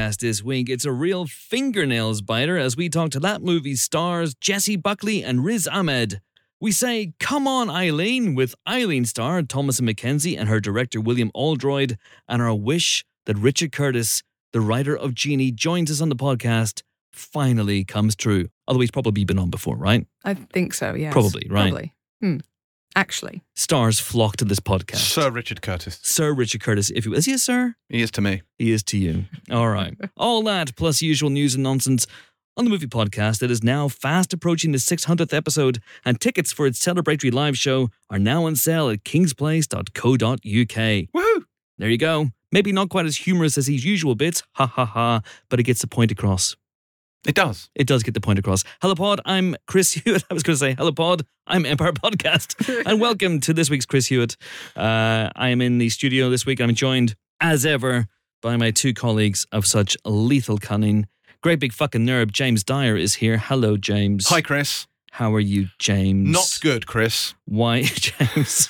podcast this week, it's a real fingernails biter as we talk to that movie's stars Jessie Buckley and Riz Ahmed. We say, come on Eileen, with Eileen star Thomasin McKenzie and her director William Oldroyd, and our wish that Richard Curtis, the writer of Genie, joins us on the podcast finally comes true. Although he's probably been on before, right? I think so, yes. Probably, right? Probably. Actually. Stars flock to this podcast. Sir Richard Curtis. Sir Richard Curtis, if you will. Is he a sir? He is to me. He is to you. All right. All that plus usual news and nonsense on the movie podcast that is now fast approaching the 600th episode, and tickets for its celebratory live show are now on sale at kingsplace.co.uk. Woohoo! There you go. Maybe not quite as humorous as his usual bits, ha ha ha, but it gets the point across. It does. It does get the point across. Hello Pod, I'm Chris Hewitt. I was going to say, hello Pod, I'm Empire Podcast. And welcome to this week's Chris Hewitt. I am in the studio this week. I'm joined, as ever, by my two colleagues of such lethal cunning. Great big fucking nerd, James Dyer is here. Hello, James. Hi, Chris. How are you, James? Not good, Chris. Why, James?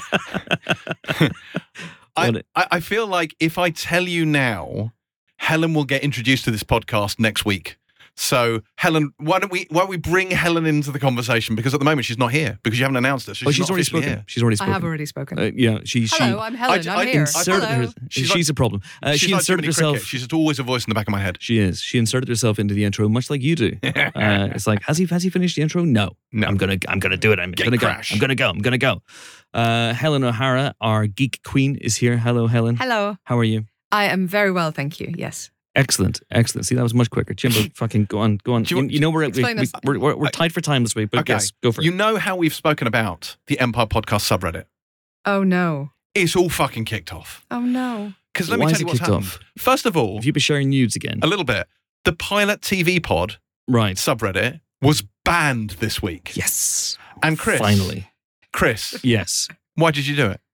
I feel like if I tell you now, Helen will get introduced to this podcast next week. So, Helen, why don't we bring Helen into the conversation? Because at the moment she's not here because you haven't announced her. So she's already spoken. Here. She's already spoken. I have already spoken. Hello, I'm Helen. I'm here. Hello. She's a problem. She's she like inserted Jiminy herself. Cricket. She's always a voice in the back of my head. She is. She inserted herself into the intro, much like you do. It's like, has he finished the intro? No. I'm gonna do it. I'm gonna go. Helen O'Hara, our geek queen, is here. Hello, Helen. Hello. How are you? I am very well, thank you. Yes. Excellent. See, that was much quicker. Jimbo, fucking go on. You know we're tight for time this week, but yes, go for it. You know how we've spoken about the Empire Podcast subreddit? Oh, no. It's all fucking kicked off. Oh, no. Because let me tell you what's happened. First of all, have you been sharing nudes again? A little bit. The Pilot TV Pod subreddit was banned this week. Yes. And Chris. Finally. Chris. Yes. Why did you do it?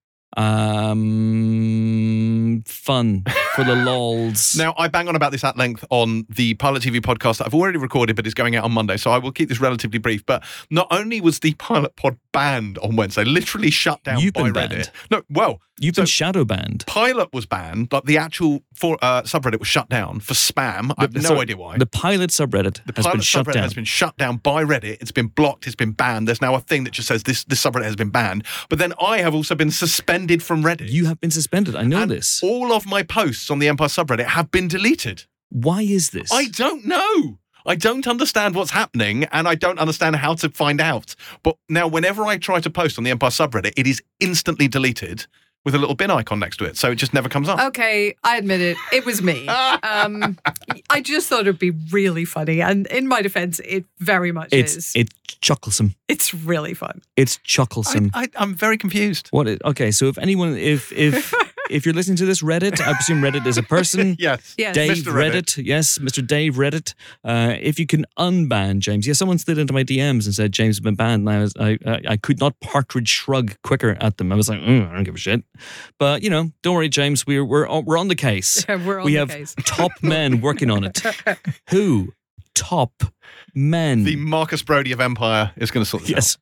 Fun for the lols. Now, I bang on about this at length on the Pilot TV podcast that I've already recorded, but is going out on Monday, so I will keep this relatively brief. But not only was the Pilot Pod banned on Wednesday, literally shut down by Reddit. Banned. No, well, you've been shadow banned. Pilot was banned, but the actual subreddit was shut down for spam. I have no idea why. The Pilot subreddit has been shut down by Reddit. It's been blocked. It's been banned. There's now a thing that just says this subreddit has been banned. But then I have also been suspended from Reddit. You have been suspended. I know this. All of my posts on the Empire subreddit have been deleted. Why is this? I don't know. I don't understand what's happening, and I don't understand how to find out. But now, whenever I try to post on the Empire subreddit, it is instantly deleted with a little bin icon next to it, so it just never comes up. Okay, I admit it. It was me. I just thought it'd be really funny, and in my defense, it very much is. It's chucklesome. It's really fun. It's chucklesome. I'm very confused. Okay, so if anyone, if you're listening to this, Reddit, I presume Reddit is a person. Yes. Dave Mr. Reddit. Yes, Mr. Dave Reddit. If you can unban James. Yeah, someone slid into my DMs and said James has been banned, and I could not partridge shrug quicker at them. I was like, I don't give a shit. But don't worry, James. We're on the case. Yeah, we have top men working on it. Who? Top men. The Marcus Brody of Empire is going to sort this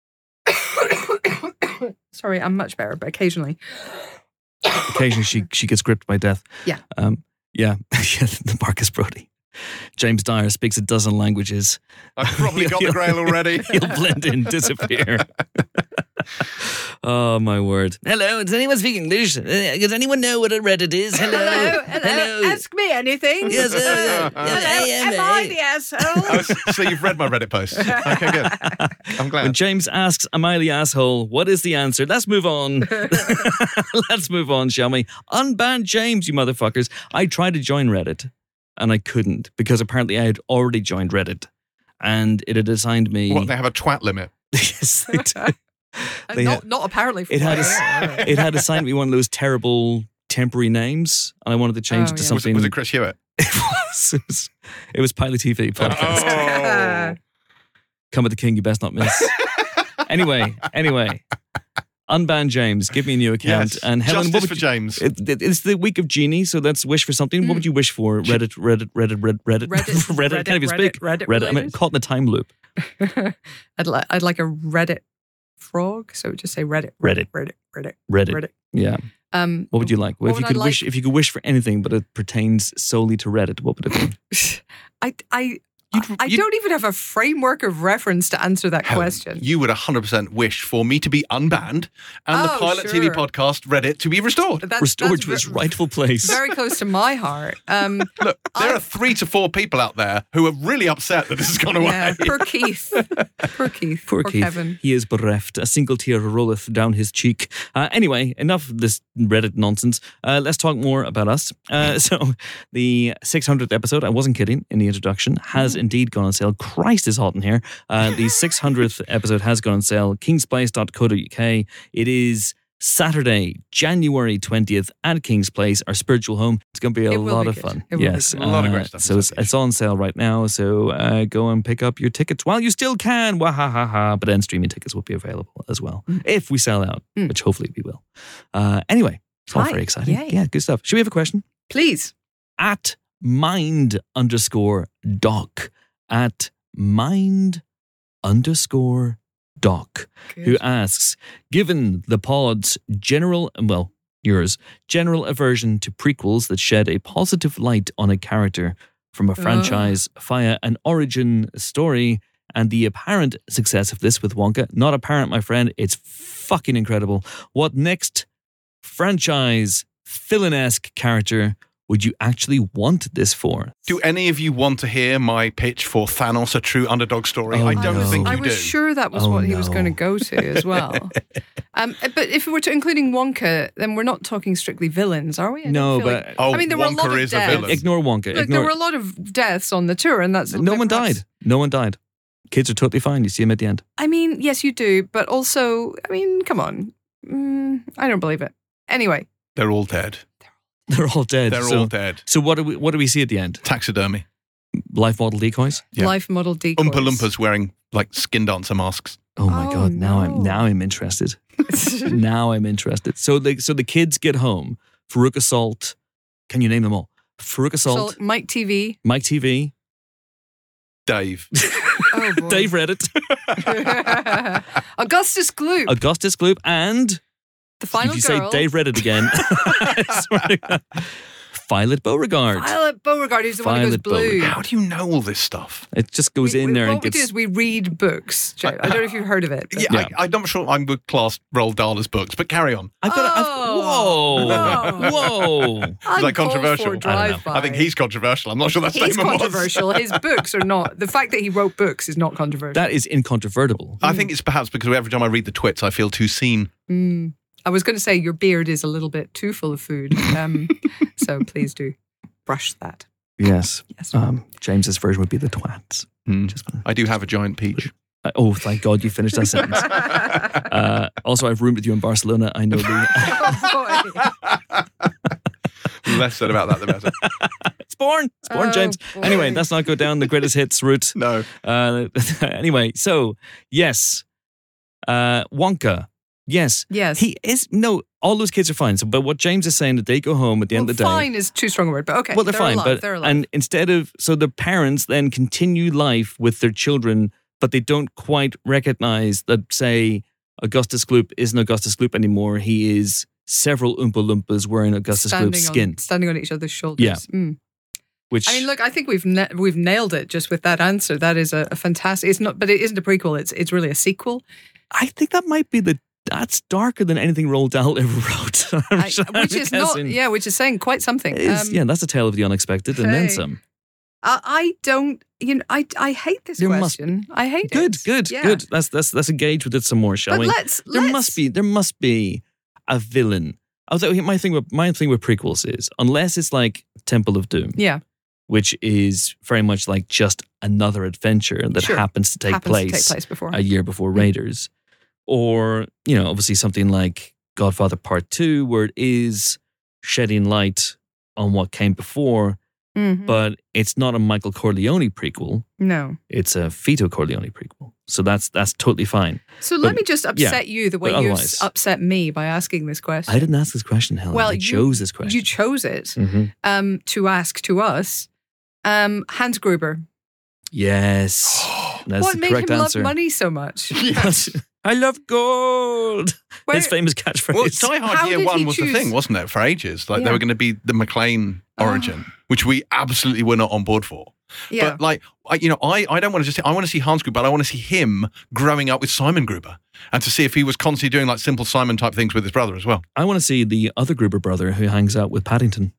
out. Sorry, I'm much better, but occasionally she gets gripped by death. Yeah. The Marcus Brody. James Dyer speaks a dozen languages. I've probably got the grail already. He'll blend in, disappear. Oh, my word. Hello, does anyone speak English? Does anyone know what a Reddit is? Hello. Ask me anything. Yes, Am I the asshole? So you've read my Reddit post. Okay, good. I'm glad. When James asks, am I the asshole? What is the answer? Let's move on. Let's move on, shall we? Unban James, you motherfuckers. I tried to join Reddit, and I couldn't, because apparently I had already joined Reddit, and it had assigned me... What, they have a twat limit? Yes, they do. Not apparently. It had assigned me one of those terrible temporary names, and I wanted to change it to something. Was it Chris Hewitt? It was Pilot TV podcast. Oh. Come with the king, you best not miss. Anyway, unban James. Give me a new account. Yes. And Helen, Justice for James. It's the week of Genie, so let's wish for something. What would you wish for? Reddit. I can't even speak. Reddit. I'm caught in a time loop. I'd like a Reddit frog, so just say Reddit. Reddit. Yeah. What would you like? Well, what if you would could I wish, like? if you could wish for anything, but it pertains solely to Reddit, what would it be? I don't even have a framework of reference to answer that Helen, question. you would 100% wish for me to be unbanned and the Oh, Pilot TV sure. podcast Reddit to be restored. Restored that's to its ve- rightful place. Very close to my heart. Look, there are 3 to 4 people out there who are really upset that this has gone away. Yeah, poor Keith. Poor Keith. Poor Keith. Kevin. He is bereft. A single tear rolleth down his cheek. Anyway, enough of this Reddit nonsense. Let's talk more about us. So, the 600th episode, I wasn't kidding in the introduction, has indeed gone on sale. Christ, is hot in here. The 600th episode has gone on sale. kingsplace.co.uk. It is Saturday, January 20th at King's Place, our spiritual home. It's going to be a It will lot be of good. fun. It will be Yes. good. A lot of great stuff So it's on sale right now. So go and pick up your tickets while you still can. Wahahaha. But then streaming tickets will be available as well if we sell out, which hopefully we will. Anyway, it's all Hi. very exciting. Yay. Yeah, good stuff. Should we have a question? Please. At mind_doc. At mind_doc. Who asks, given the pod's general aversion to prequels that shed a positive light on a character from a franchise via an origin story, and the apparent success of this with Wonka, not apparent, my friend, it's fucking incredible. What next franchise villain-esque character would you actually want this for? Do any of you want to hear my pitch for Thanos, a true underdog story? Oh, I don't no. think you I do. was sure that was Oh, what he was no. going to go to as well. But if we're including Wonka, then we're not talking strictly villains, are we? I No, don't feel but- like- Oh, I mean, there were a lot Wonka of is a deaths. villain. Ignore Wonka. Look, Ignore. there were a lot of deaths on the tour, and that's No one perhaps- died. No one died. Kids are totally fine. You see them at the end. I mean, yes, you do, but also, I mean, come on, I don't believe it. Anyway, They're all dead. They're all dead. They're so, all dead. So what do we see at the end? Taxidermy. Life model decoys? Yeah. life model decoys. Oompa Loompas wearing like skin dancer masks. Oh my Oh, god! no. Now I'm interested. Now I'm interested. So the kids get home. Farouk Assault. Can you name them all? Farouk Assault. So, Mike TV. Mike TV. Dave. Oh boy. Dave Reddit. Augustus Gloop. Augustus Gloop. And the final if you girl. say Dave Reddit again, I swear to God. Violet Beauregard. Violet Beauregard, who's the one who goes Violet blue. Beauregard. How do you know all this stuff? It just goes in there and what we do gets. is we read books. Joe. I don't know if you've heard of it. but- Yeah, I'm not sure I'm with class Roald Dahl's books, but carry on. I've got. Oh. Whoa! I'm that called controversial? for I a don't know. drive-by. I think he's controversial. I'm not sure that He's statement was. controversial. His books are not. The fact that he wrote books is not controversial. That is incontrovertible. I think it's perhaps because every time I read the twits, I feel too seen. I was going to say your beard is a little bit too full of food. So please do brush that. Yes. Yes. James's version would be the twats. Just gonna- I do have a giant peach. oh, thank God you finished that sentence. Also, I've roomed with you in Barcelona. I know the. Oh, boy. Less said about that, the better. It's born, Oh, James. boy. Anyway, let's not go down the greatest hits route. No. Anyway, so yes, Wonka. Yes. Yes. He is. No, all those kids are fine. So, but what James is saying that they go home at the end of the day. Fine is too strong a word, but okay. Well, they're fine, alive, but they're alive. and instead of so the parents then continue life with their children, but they don't quite recognize that, say, Augustus Gloop isn't Augustus Gloop anymore. He is several Oompa Loompas wearing Augustus Gloop's skin, standing on each other's shoulders. Yeah. Mm. which I mean, look, I think we've nailed it just with that answer. That is a fantastic. It's not, but it isn't a prequel. It's really a sequel. I think that might be that's darker than anything Roald Dahl ever wrote. Which is not, yeah, which is saying quite something. Yeah, that's a tale of the unexpected and then okay. some. I don't, I hate this There must- question. I hate Good, it. good, Yeah. good. Let's engage with it some more, shall But we? let's There must be a villain. Although my thing with prequels is unless it's like Temple of Doom, Yeah, which is very much like just another adventure that Sure. happens to take happens place to take place before. a year before Raiders, or obviously something like Godfather Part 2, where it is shedding light on what came before, Mhm. but it's not a Michael Corleone prequel. No. It's a Vito Corleone prequel. So that's totally fine. So let But- me just upset you the way but you otherwise- upset me by asking this question. I didn't ask this question, Helen. Well, I chose this question. You chose it Mhm. to ask to us. Hans Gruber. Yes. That's What the made correct him answer. love money so much? Yes. I love gold. Where- His famous catchphrase. Well, Die How Hard Year did he 1 was the choose- thing, wasn't it, for ages? Like, Yeah. they were going to be the McClane origin, which we absolutely were not on board for. Yeah. But, like, I don't want to just... I want to see Hans Gruber, but I want to see him growing up with Simon Gruber and to see if he was constantly doing, like, simple Simon-type things with his brother as well. I want to see the other Gruber brother who hangs out with Paddington.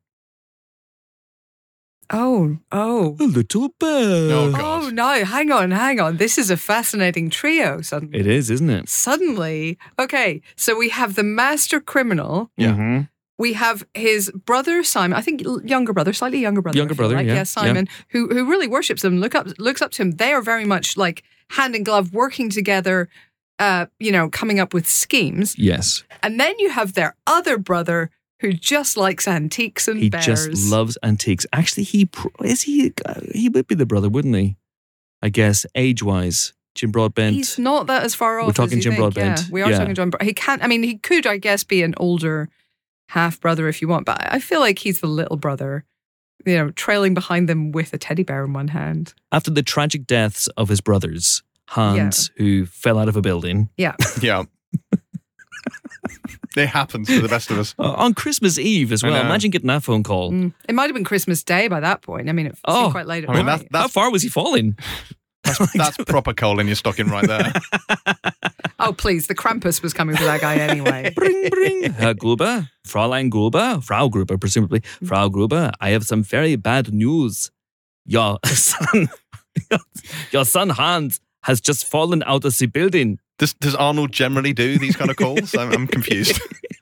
Oh. A little bird. Oh, God. Oh, no. Hang on. This is a fascinating trio suddenly. It is, isn't it? Suddenly. Okay. So we have the master criminal. Yeah. Mhm. We have his brother, Simon. I think younger brother, slightly younger brother. Younger I feel brother, like. yeah, Simon, who really worships him, looks up to him. They are very much like hand in glove, working together, coming up with schemes. Yes. And then you have their other brother who just likes antiques and He bears. just loves antiques. Actually, he would be the brother, wouldn't he? I guess, age-wise. Jim Broadbent. He's not that as far off. We're talking as you Jim think. Broadbent. Yeah, we are Yeah. talking John. He can't. I mean, he could, I guess, be an older half brother if you want, but I feel like he's the little brother, trailing behind them with a teddy bear in one hand. After the tragic deaths of his brothers, Hans, who fell out of a building, Yeah. Yeah. It happens to the best of us. on Christmas Eve as I well. know. Imagine getting that phone call. It might have been Christmas Day by that point. I mean, it seemed quite late at I mean, night. How far was he falling? That's proper coal in your stocking right there. Oh, please. The Krampus was coming for that guy anyway. Bring, bring. Herr Gruber, Fräulein Gruber, Frau Gruber, presumably. Frau Gruber, I have some very bad news. Your son Hans has just fallen out of the building. Does Arnold generally do these kind of calls? I'm confused.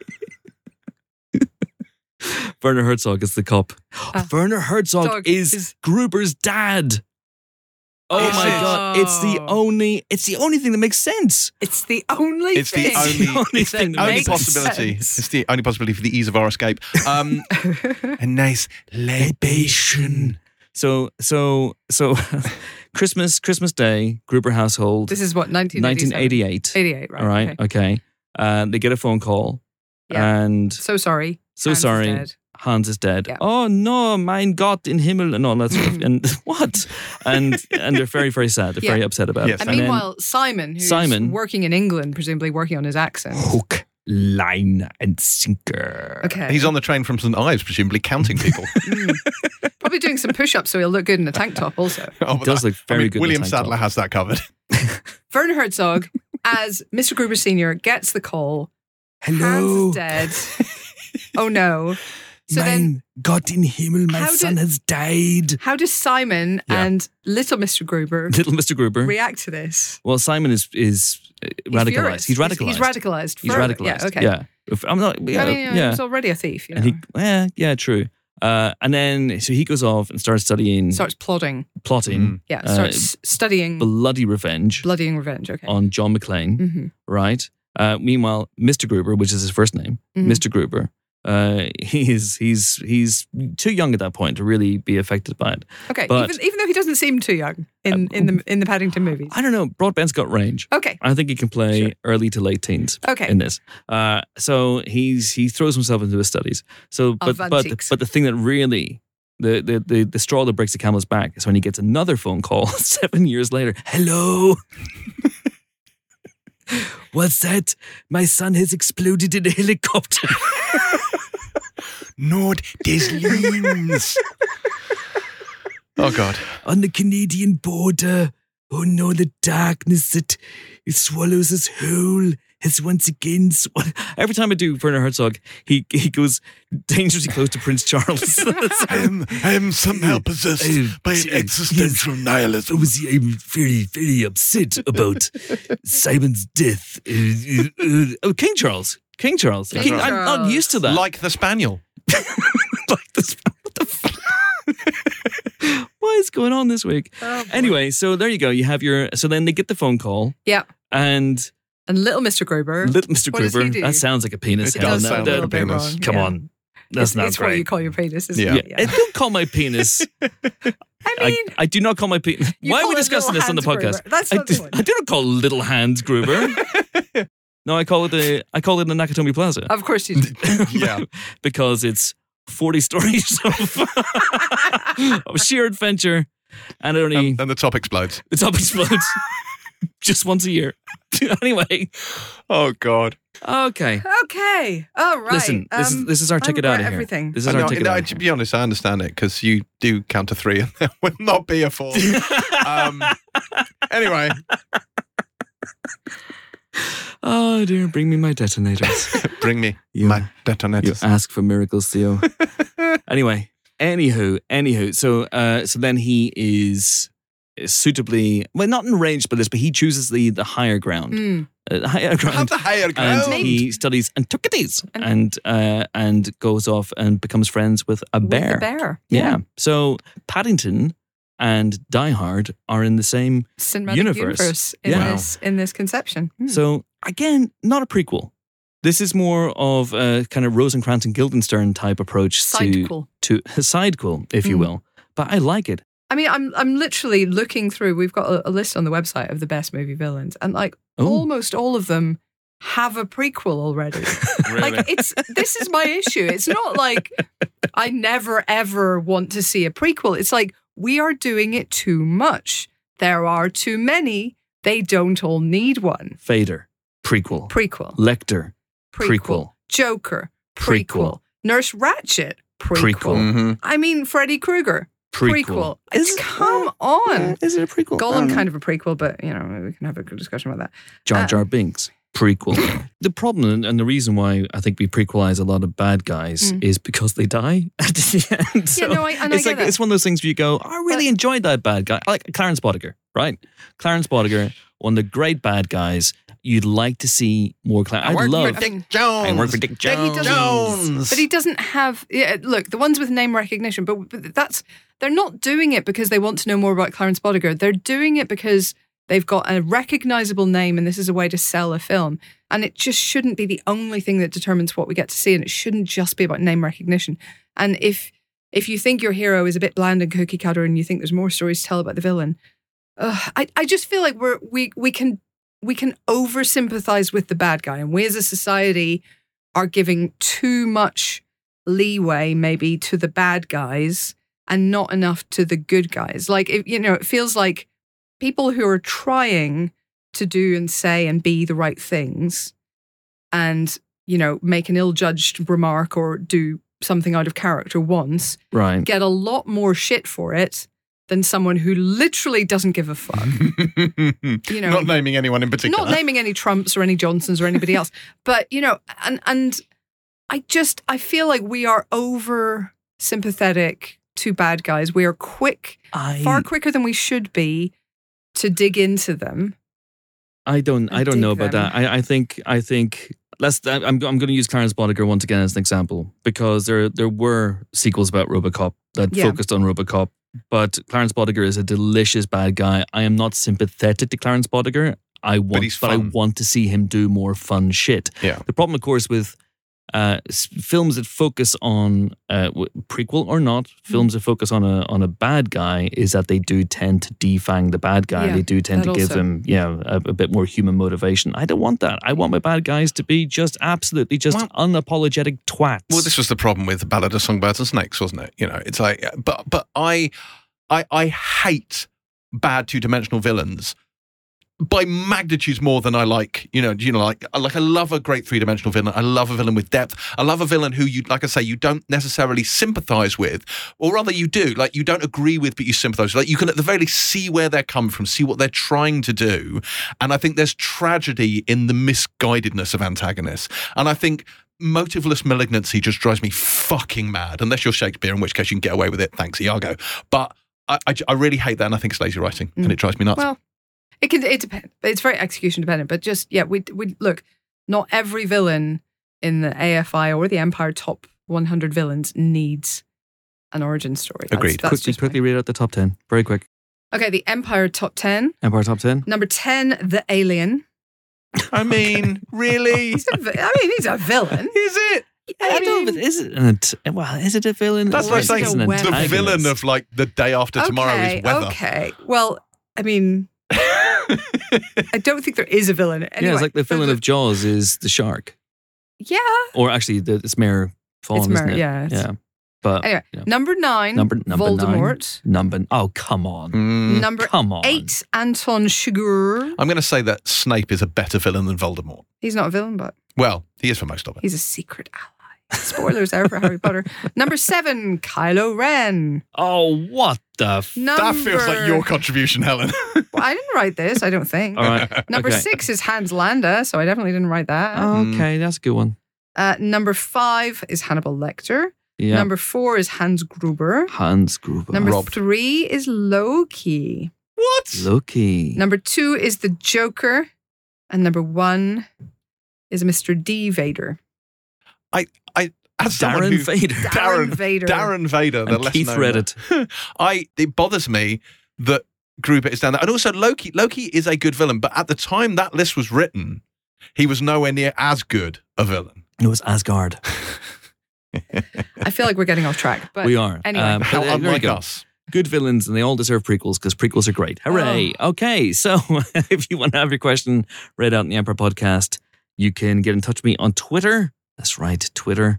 Werner Herzog is the cop. Werner Herzog Dog is is- Gruber's dad. Oh Is my it? God! It's the only thing that makes sense. It's the only It's the thing. only- thing that Only makes possibility. sense. It's the only possibility for the ease of our escape. A nice libation. So Christmas Day, Gruber household, This is what, 1988? 1988. 88, right. All right, okay. okay. They get a phone call, Yeah. and So sorry. so Hans is sorry, dead. Hans is dead. Yeah. Oh no, mein Gott in Himmel, and all that stuff. And what? And they're very, very sad. They're Yeah. very upset about Yes. it. And meanwhile, Simon, who's Simon- working in England, presumably working on his accent. Hook, line, and sinker. Okay. He's on the train from St Ives, presumably counting people. Probably doing some push-ups so he'll look good in a tank top also. Oh, It does look very good in a William tank Sadler top. has that covered. Werner Herzog, as Mr. Gruber Sr., gets the call. Hans Hello. is dead. Oh no. So then, Gott in Himmel, my How son did- has died. how does Simon Yeah. and little Mr. Gruber Little Mr. Gruber. react to this? Well, Simon is radicalized. furious. He's radicalized. He's radicalized. He's further. radicalized. Yeah, okay. Yeah. If I'm not. Yeah. I mean, yeah. he's already a thief. You know? And yeah, true. And then so he goes off and starts studying, starts plotting. plotting, Yeah, starts studying bloody revenge bloodying revenge. Okay. on John McClane. hmm Right. Meanwhile, Mr. Gruber, which is his first name, Mhm. Mr. Gruber, he's too young at that point to really be affected by it. Okay. But- even though he doesn't seem too young in the Paddington movies. I don't know. Broadbent's got range. Okay. I think he can play Sure. early to late teens. Okay. In this, so he throws himself into his studies. So, Of but antiques. the thing that really the straw that breaks the camel's back is when he gets another phone call 7 years later. Hello. What's that? My son has exploded in a helicopter. Nord des Liens. Oh, God. On the Canadian border. Oh no, the darkness that it swallows us whole has once again Every time I do Werner Herzog, he goes dangerously close to Prince Charles. I am somehow possessed by an existential nihilism. I'm very, very upset about Simon's death. King Charles. King I'm not Charles. used to that. Like the spaniel. Like this. What the fuck? What is going on this week? Oh, boy. Anyway, so there you go. You have your. So then they get the phone call, Yeah. and And little Mr. Gruber. little Mr. What does Gruber. he do? That sounds like a penis. It does No, sound that- like a penis. wrong. Come Yeah. on, that's not it's what you great. call your penis, isn't Yeah. it? I don't call my penis. I mean, I do not call my penis. you Why are call we it discussing this little on the Hans podcast? Gruber. That's I not the do, one. I do not call Little Hans Gruber. No, I call it the Nakatomi Plaza. Of course you do. Yeah. Because it's 40 stories of sheer adventure, and it only And the top explodes. the top explodes. just once a year. Anyway, Oh God. okay. Okay. All right. Listen, this is our ticket out of here. Everything. This is our ticket out of To here. be honest, I understand it because you do count to 3 and there will not be a 4. Anyway, Oh dear, bring me my detonators. bring me You- my You detonators. ask for miracles, Theo. Anywho. So then he is suitably, well, not enraged by this, but he chooses the higher ground. Mm. Higher Have ground. the higher And ground. he studies antiquities and goes off and becomes friends with a bear. With the bear. Yeah. So Paddington and Die Hard are in the same. Cinematic Universe. in Yeah. in this conception. Hmm. So again, not a prequel. This is more of a kind of Rosencrantz and Guildenstern type approach Sidequel. to a sidequel, if you Mm. will. But I like it. I mean, I'm literally looking through. We've got a list on the website of the best movie villains, and like Oh. almost all of them have a prequel already. Like this is my issue. It's not like I never ever want to see a prequel. It's like we are doing it too much. There are too many. They don't all need one. Vader, prequel. Prequel. Lecter, prequel. Joker. Prequel. Prequel. Nurse Ratchet. Prequel. Prequel. Mhm. I mean, Freddy Krueger. Prequel. Is it- Come on. Is it a prequel? Gollum kind of a prequel, but you know we can have a good discussion about that. Jar Jar Binks, prequel. The problem and the reason why I think we prequelize a lot of bad guys is because they die at the end. So no, I it's get like that. it's one of those things where you go, I really enjoyed that bad guy. Like Clarence Boddicker, right? Clarence Boddicker, one of the great bad guys. You'd like to see more Clarence. I love. Dick Jones. I work for Dick But he Jones. Jones. But he doesn't have. Yeah, look, the ones with name recognition, but they're not doing it because they want to know more about Clarence Boddicker. They're doing it because they've got a recognizable name, and this is a way to sell a film. And it just shouldn't be the only thing that determines what we get to see, and it shouldn't just be about name recognition. And if you think your hero is a bit bland and cookie cutter, and you think there's more stories to tell about the villain, I just feel like we can over sympathize with the bad guy, and we as a society are giving too much leeway maybe to the bad guys and not enough to the good guys. Like, it feels like people who are trying to do and say and be the right things and, make an ill-judged remark or do something out of character once, Right. get a lot more shit for it than someone who literally doesn't give a fuck. Not naming anyone in particular. Not naming any Trumps or any Johnsons or anybody else. But, and I feel like we are over sympathetic to bad guys. We are far quicker than we should be to dig into them. I don't dig know about them. that. I think I'm going to use Clarence Boddicker once again as an example because there were sequels about RoboCop that Yeah. focused on RoboCop, but Clarence Boddicker is a delicious bad guy. I am not sympathetic to Clarence Boddicker. I he's I fun. want to see him do more fun shit. Yeah. The problem, of course, with films that focus on prequel or not, films that focus on a bad guy is that they do tend to defang the bad guy. Yeah, They do tend to that give also. them a bit more human motivation. I don't want that. I want my bad guys to be just absolutely unapologetic twats. Well, this was the problem with Ballad of Songbirds and Snakes, wasn't it? It's like, but I hate bad two-dimensional villains by magnitudes more than I like. Like I love a great three-dimensional villain. I love a villain with depth. I love a villain who you don't necessarily sympathize with, or rather you do. Like you don't agree with, but you sympathize. Like you can at the very least see where they're coming from, see what they're trying to do. And I think there's tragedy in the misguidedness of antagonists. And I think motiveless malignancy just drives me fucking mad. Unless you're Shakespeare, in which case you can get away with it. Thanks, Iago. But I really hate that, and I think it's lazy writing, and it drives me nuts. Well, it depends. It's very execution dependent. But just, we look, not every villain in the AFI or the Empire top 100 villains needs an origin story. Agreed. Quickly read out the top 10. Very quick. Okay, the Empire top 10. Empire top 10. Number 10, the Alien. I mean, really? He's a villain. Is it? I don't know if it is. Is it a villain? That's or like is saying it an the the antagonist? villain of like The Day After Tomorrow is weather. Okay. Well, I mean, I don't think there is a villain. Anyway, Yeah, it's like the villain of Jaws is the shark. Yeah. Or actually, it's Mayor Fawn, It's isn't Mayor, it? yeah, it's- Yeah. But Anyway, you know, number 9, number Voldemort. 9. Oh, come on. Number Come on. 8, Anton Chigurh. I'm going to say that Snape is a better villain than Voldemort. He's not a villain, but Well, he is for most of it. he's a secret ally. Spoilers there for Harry Potter. Number 7, Kylo Ren. Oh, what the f... That feels like your contribution, Helen. Well, I didn't write this, I don't think. All right. Number okay. 6 is Hans Landa, so I definitely didn't write that. Okay, that's a good one. Number 5 is Hannibal Lecter. Yeah. Number 4 is Hans Gruber. Hans Gruber. Number Robbed. 3 is Loki. What? Loki. Number 2 is the Joker. And number 1 is Mr. D. Vader. As someone Darren who- Vader. Darren Vader. Darren Vader. The And less Keith known Reddit. It bothers me that Gruber is down there. And also Loki. Loki is a good villain, but at the time that list was written, he was nowhere near as good a villain. It was Asgard. I feel like we're getting off track. But We are. Anyway. But, How there we unlike go. us. Good villains, and they all deserve prequels because prequels are great. Hooray. Okay, so if you want to have your question read out in the Emperor podcast, you can get in touch with me on Twitter. That's right, Twitter.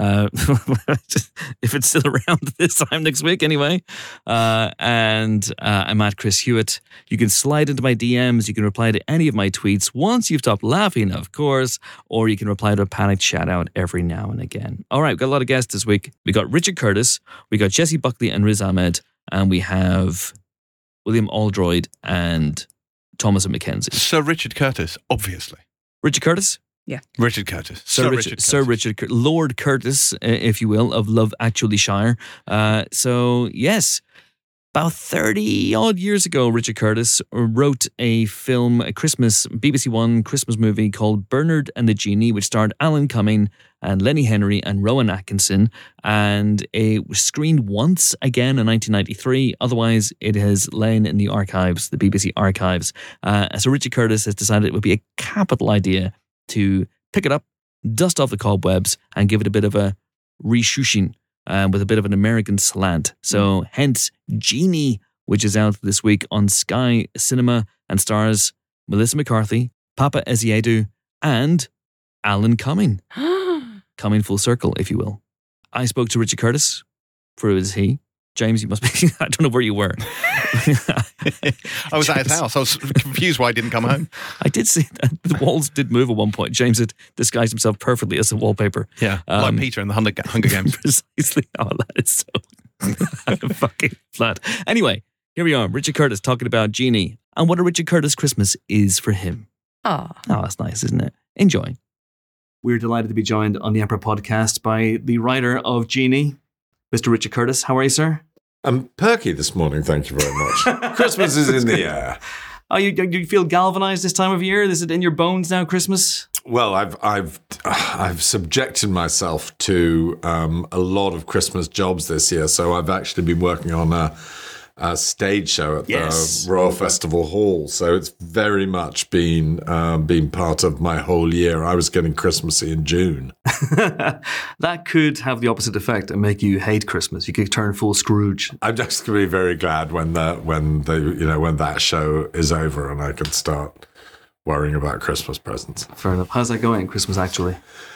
If it's still around this time next week, anyway. And I'm at Chris Hewitt. You can slide into my DMs. You can reply to any of my tweets once you've stopped laughing, of course, or you can reply to a panicked shout out every now and again. All right, we've got a lot of guests this week. We got Richard Curtis, we got Jesse Buckley and Riz Ahmed, and we have William Aldroyd and Thomas and Mackenzie. Sir Richard Curtis, obviously. Richard Curtis? Richard Curtis. Sir Richard, Lord Curtis, if you will, of Love Actually Shire. So, yes, about 30 odd years ago, Richard Curtis wrote a film, a BBC One Christmas movie called Bernard and the Genie, which starred Alan Cumming and Lenny Henry and Rowan Atkinson. And it was screened once again in 1993. Otherwise, it has lain in the archives, the BBC archives. So Richard Curtis has decided it would be a capital idea to pick it up, dust off the cobwebs, and give it a bit of a reshooting with a bit of an American slant. So hence Genie, which is out this week on Sky Cinema and stars Melissa McCarthy, Papa Eziedu, and Alan Cumming. Coming full circle, if you will. I spoke to Richard Curtis, for it was he. James, you must be, I don't know where you were. I was at his house. I was confused why he didn't come home. I did see that the walls did move at one point. James had disguised himself perfectly as a wallpaper. Yeah, like Peter in the Hunger Games. Precisely. Oh, that is so fucking flat. Anyway, here we are. Richard Curtis talking about Genie and what a Richard Curtis Christmas is for him. Oh, that's nice, isn't it? Enjoy. We're delighted to be joined on the Emperor podcast by the writer of Genie, Mr. Richard Curtis. How are you, sir? I'm perky this morning, thank you very much. Christmas is in the air. Oh, you feel galvanized this time of year? Is it in your bones now, Christmas? Well, I've subjected myself to a lot of Christmas jobs this year, so I've actually been working on a stage show at the Royal Festival Hall. So it's very much been part of my whole year. I was getting Christmassy in June. That could have the opposite effect and make you hate Christmas. You could turn full Scrooge. I'm just going to be very glad when that show is over and I can start worrying about Christmas presents. Fair enough. How's that going, Christmas actually?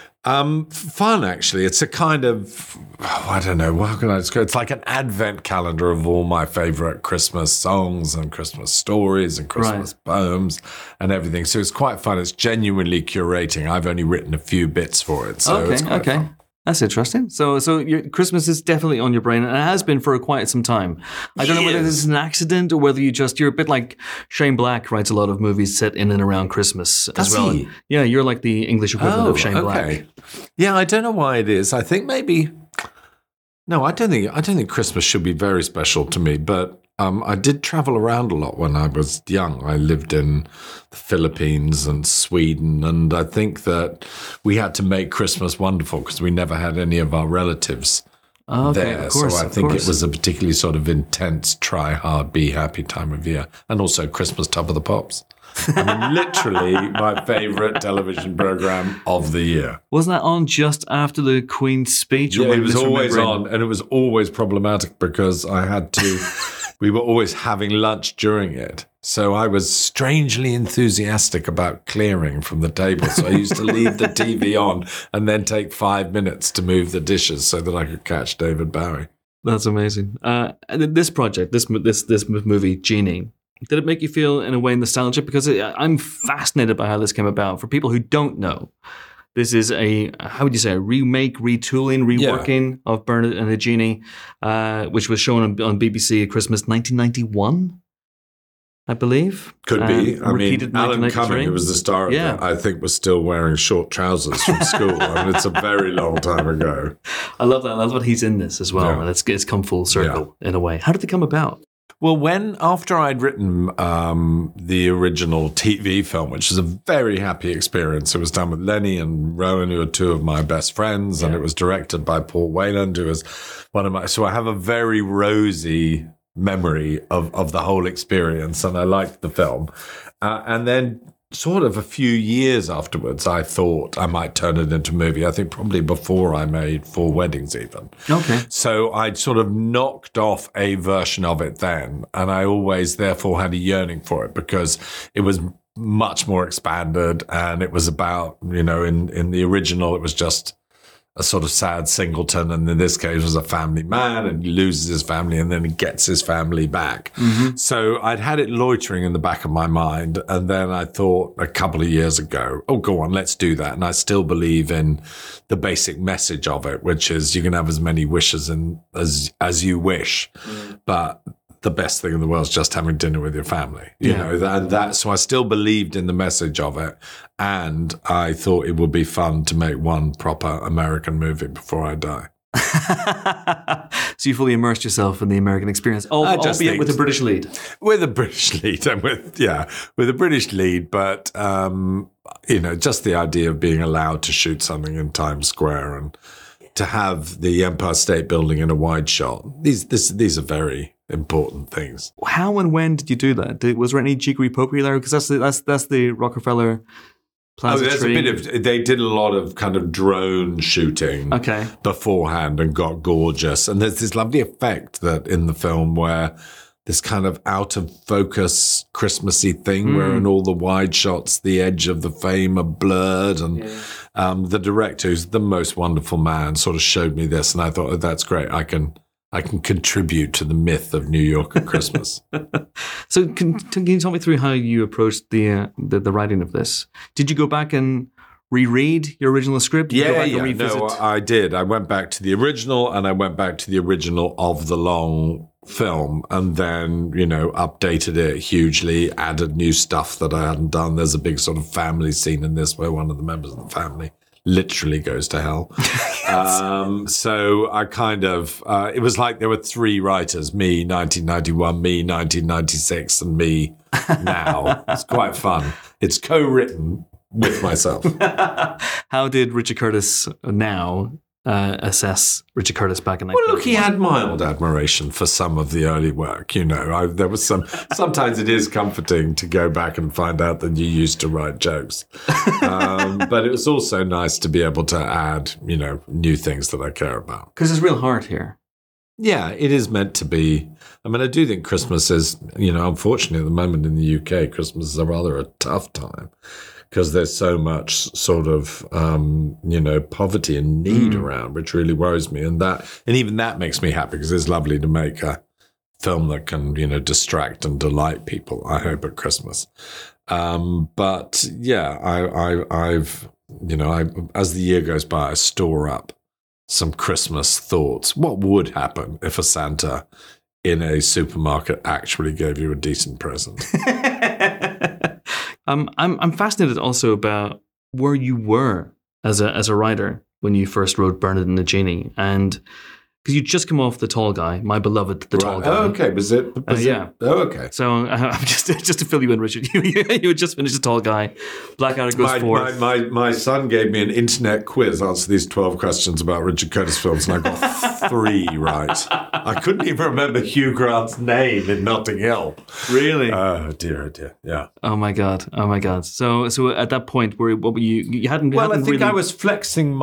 Fun, actually. It's a kind of, I don't know, how can I describe it? It's like an advent calendar of all my favorite Christmas songs and Christmas stories and Christmas poems and everything. So it's quite fun. It's genuinely curating. I've only written a few bits for it. So it's quite fun. That's interesting. So your Christmas is definitely on your brain, and it has been for quite some time. I don't know whether this is an accident or whether you're a bit like Shane Black writes a lot of movies set in and around Christmas as well. He? Yeah, you're like the English equivalent of Shane Black. Yeah, I don't know why it is. I think maybe no, I don't think Christmas should be very special to me, but I did travel around a lot when I was young. I lived in the Philippines and Sweden, and I think that we had to make Christmas wonderful because we never had any of our relatives there. Of course, so I think it was a particularly sort of intense, try hard, be happy time of year. And also Christmas Top of the Pops. I mean, literally my favourite television programme of the year. Wasn't that on just after the Queen's speech? Yeah, it was always on, and it was always problematic because I had to... We were always having lunch during it. So I was strangely enthusiastic about clearing from the table. So I used to leave the TV on and then take 5 minutes to move the dishes so that I could catch David Bowie. That's amazing. And this project, this movie, Genie, did it make you feel in a way nostalgic? Because I'm fascinated by how this came about. For people who don't know, this is a remake, retooling, reworking of Bernadette and the Genie, which was shown on BBC at Christmas 1991, I believe. Could be. I mean, Repeated Alan Cumming, who was the star of that, I think was still wearing short trousers from school. I mean, it's a very long time ago. I love that. I love that he's in this as well. And it's come full circle in a way. How did it come about? Well, after I'd written the original TV film, which was a very happy experience, it was done with Lenny and Rowan, who are two of my best friends, and it was directed by Paul Wayland, who was one of my. So I have a very rosy memory of the whole experience, and I liked the film. And then sort of a few years afterwards, I thought I might turn it into a movie. I think probably before I made Four Weddings even. Okay. So I'd sort of knocked off a version of it then, and I always therefore had a yearning for it because it was much more expanded, and it was about, in the original, it was just a sort of sad singleton, and in this case was a family man, and he loses his family and then he gets his family back. Mm-hmm. So I'd had it loitering in the back of my mind, and then I thought a couple of years ago, oh, go on, let's do that. And I still believe in the basic message of it, which is you can have as many wishes as you wish, but the best thing in the world is just having dinner with your family, so I still believed in the message of it. And I thought it would be fun to make one proper American movie before I die. So you fully immersed yourself in the American experience, albeit with a British lead. With a British lead, and with a British lead, but just the idea of being allowed to shoot something in Times Square and to have the Empire State Building in a wide shot. These are very important things. How and when did you do that? Was there any jiggery pokery there? Because that's the Rockefeller Plaza tree. They did a lot of kind of drone shooting beforehand and got gorgeous. And there's this lovely effect that in the film where this kind of out of focus Christmassy thing where in all the wide shots the edge of the frame are blurred, and the director, who's the most wonderful man, sort of showed me this, and I thought, oh, that's great. I can contribute to the myth of New York at Christmas. So can you talk me through how you approached the writing of this? Did you go back and reread your original script? No, I did. I went back to the original, and I went back to the original of the long film, and then, updated it hugely, added new stuff that I hadn't done. There's a big sort of family scene in this where one of the members of the family literally goes to hell. So I kind of, it was like there were three writers, me 1991, me 1996, and me now. It's quite fun. It's co-written with myself. How did Richard Curtis now assess Richard Curtis back in 1991? Well, look, he had mild admiration for some of the early work. There was sometimes it is comforting to go back and find out that you used to write jokes. But it was also nice to be able to add, new things that I care about. Because there's real heart here. Yeah, it is meant to be. I mean, I do think Christmas is, unfortunately at the moment in the UK, Christmas is rather a tough time, because there's so much sort of, poverty and need around, which really worries me. And even that makes me happy, because it's lovely to make a film that can, distract and delight people, I hope, at Christmas. But yeah, I've as the year goes by, I store up some Christmas thoughts. What would happen if a Santa in a supermarket actually gave you a decent present? I'm fascinated also about where you were as a writer when you first wrote Bernadette and the Genie, and because you just come off The Tall Guy, my beloved The Tall Guy. Oh, okay. Was it? Yeah. Oh, okay. So I'm just to fill you in, Richard. You had just finished The Tall Guy. Blackadder goes forth. My son gave me an internet quiz, answer these 12 questions about Richard Curtis films, and I got 3 right. I couldn't even remember Hugh Grant's name in Notting Hill. Really? Oh dear. Yeah. Oh my god. So at that point, you hadn't. Well, I think really... I was flexing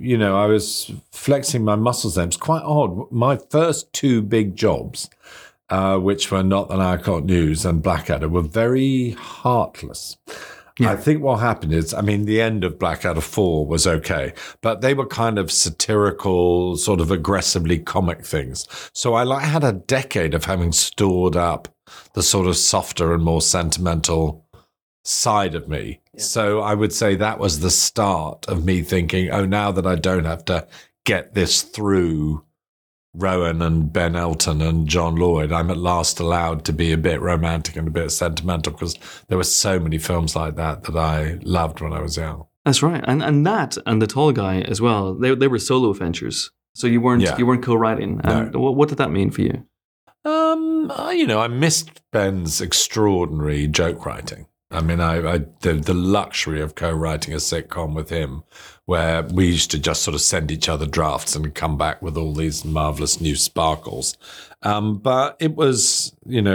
my muscles then. It's quite odd. My first 2 big jobs, which were Not the Narcotic News and Blackadder, were very heartless. Yeah. I think what happened is, I mean, the end of Blackadder 4 was okay, but they were kind of satirical, sort of aggressively comic things. So I had a decade of having stored up the sort of softer and more sentimental side of me. Yeah. So I would say that was the start of me thinking, oh, now that I don't have to get this through Rowan and Ben Elton and John Lloyd, I'm at last allowed to be a bit romantic and a bit sentimental, because there were so many films like that I loved when I was young. That's right. And that and The Tall Guy as well, they were solo ventures. So you weren't co-writing. And what did that mean for you? I missed Ben's extraordinary joke writing. I mean, the luxury of co-writing a sitcom with him, where we used to just sort of send each other drafts and come back with all these marvelous new sparkles. But it was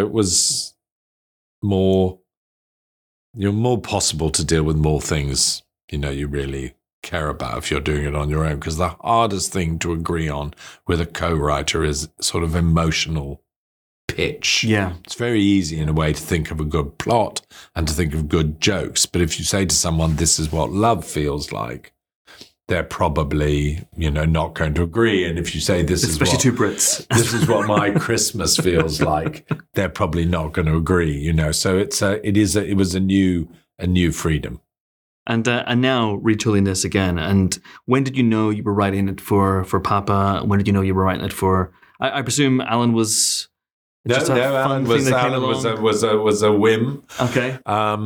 more possible to deal with more things, you really care about if you're doing it on your own, because the hardest thing to agree on with a co-writer is sort of emotional pitch. Yeah. It's very easy in a way to think of a good plot and to think of good jokes. But if you say to someone, this is what love feels like, they're probably, not going to agree. And if you say especially two Brits, this is what my Christmas feels like, they're probably not going to agree, So it was a new freedom. And now retooling this again. And when did you know you were writing it for Papa? When did you know you were writing it for? I presume Alan was. Alan was a whim. Okay.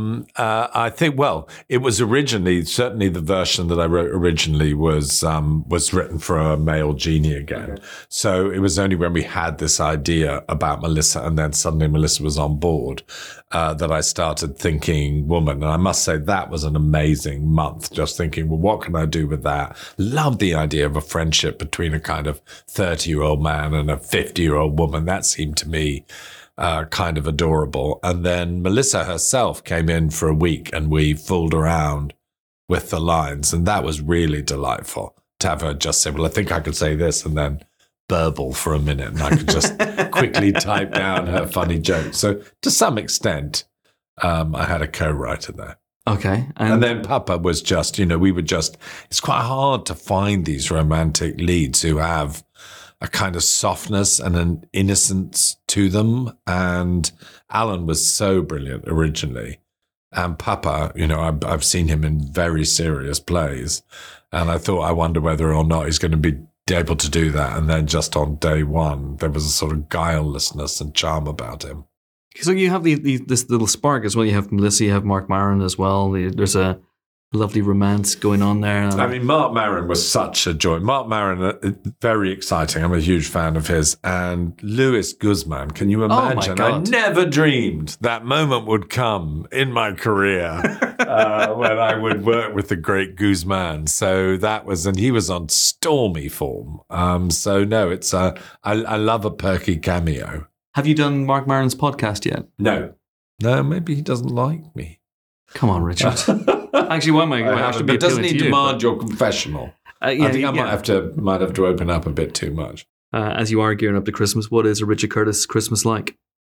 I think, it was certainly the version that I wrote originally was written for a male genie again. Okay. So it was only when we had this idea about Melissa, and then suddenly Melissa was on board, that I started thinking woman. And I must say that was an amazing month, just thinking, well, what can I do with that? Love the idea of a friendship between a kind of 30-year-old man and a 50-year-old woman. That seemed to me kind of adorable. And then Melissa herself came in for a week and we fooled around with the lines. And that was really delightful to have her just say, well, I think I could say this, and then burble for a minute, and I could just quickly type down her funny jokes. So to some extent, I had a co-writer there. Okay. And then Papa was just, it's quite hard to find these romantic leads who have a kind of softness and an innocence to them. And Alan was so brilliant originally. And Papa, I've seen him in very serious plays. And I thought, I wonder whether or not he's going to be able to do that. And then just on day one, there was a sort of guilelessness and charm about him. So you have this little spark as well. You have Melissa, you have Mark Maron as well. There's a lovely romance going on there. I mean, Mark Maron was such a joy. Mark Maron, very exciting. I'm a huge fan of his. And Luis Guzman, can you imagine? Oh my God. I never dreamed that moment would come in my career when I would work with the great Guzman. So that was, and he was on stormy form. So no, it's I love a perky cameo. Have you done Mark Maron's podcast yet? No, maybe he doesn't like me. Come on, Richard. Actually, why am I have to be but doesn't he demand but your confessional? I think I might have to open up a bit too much. As you are gearing up to Christmas, what is a Richard Curtis Christmas like?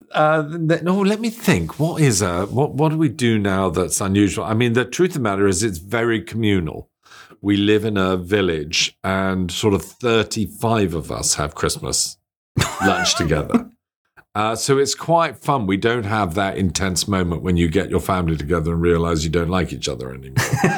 No, let me think. What do we do now that's unusual? I mean, the truth of the matter is it's very communal. We live in a village, and sort of 35 of us have Christmas lunch together. So it's quite fun. We don't have that intense moment when you get your family together and realize you don't like each other anymore.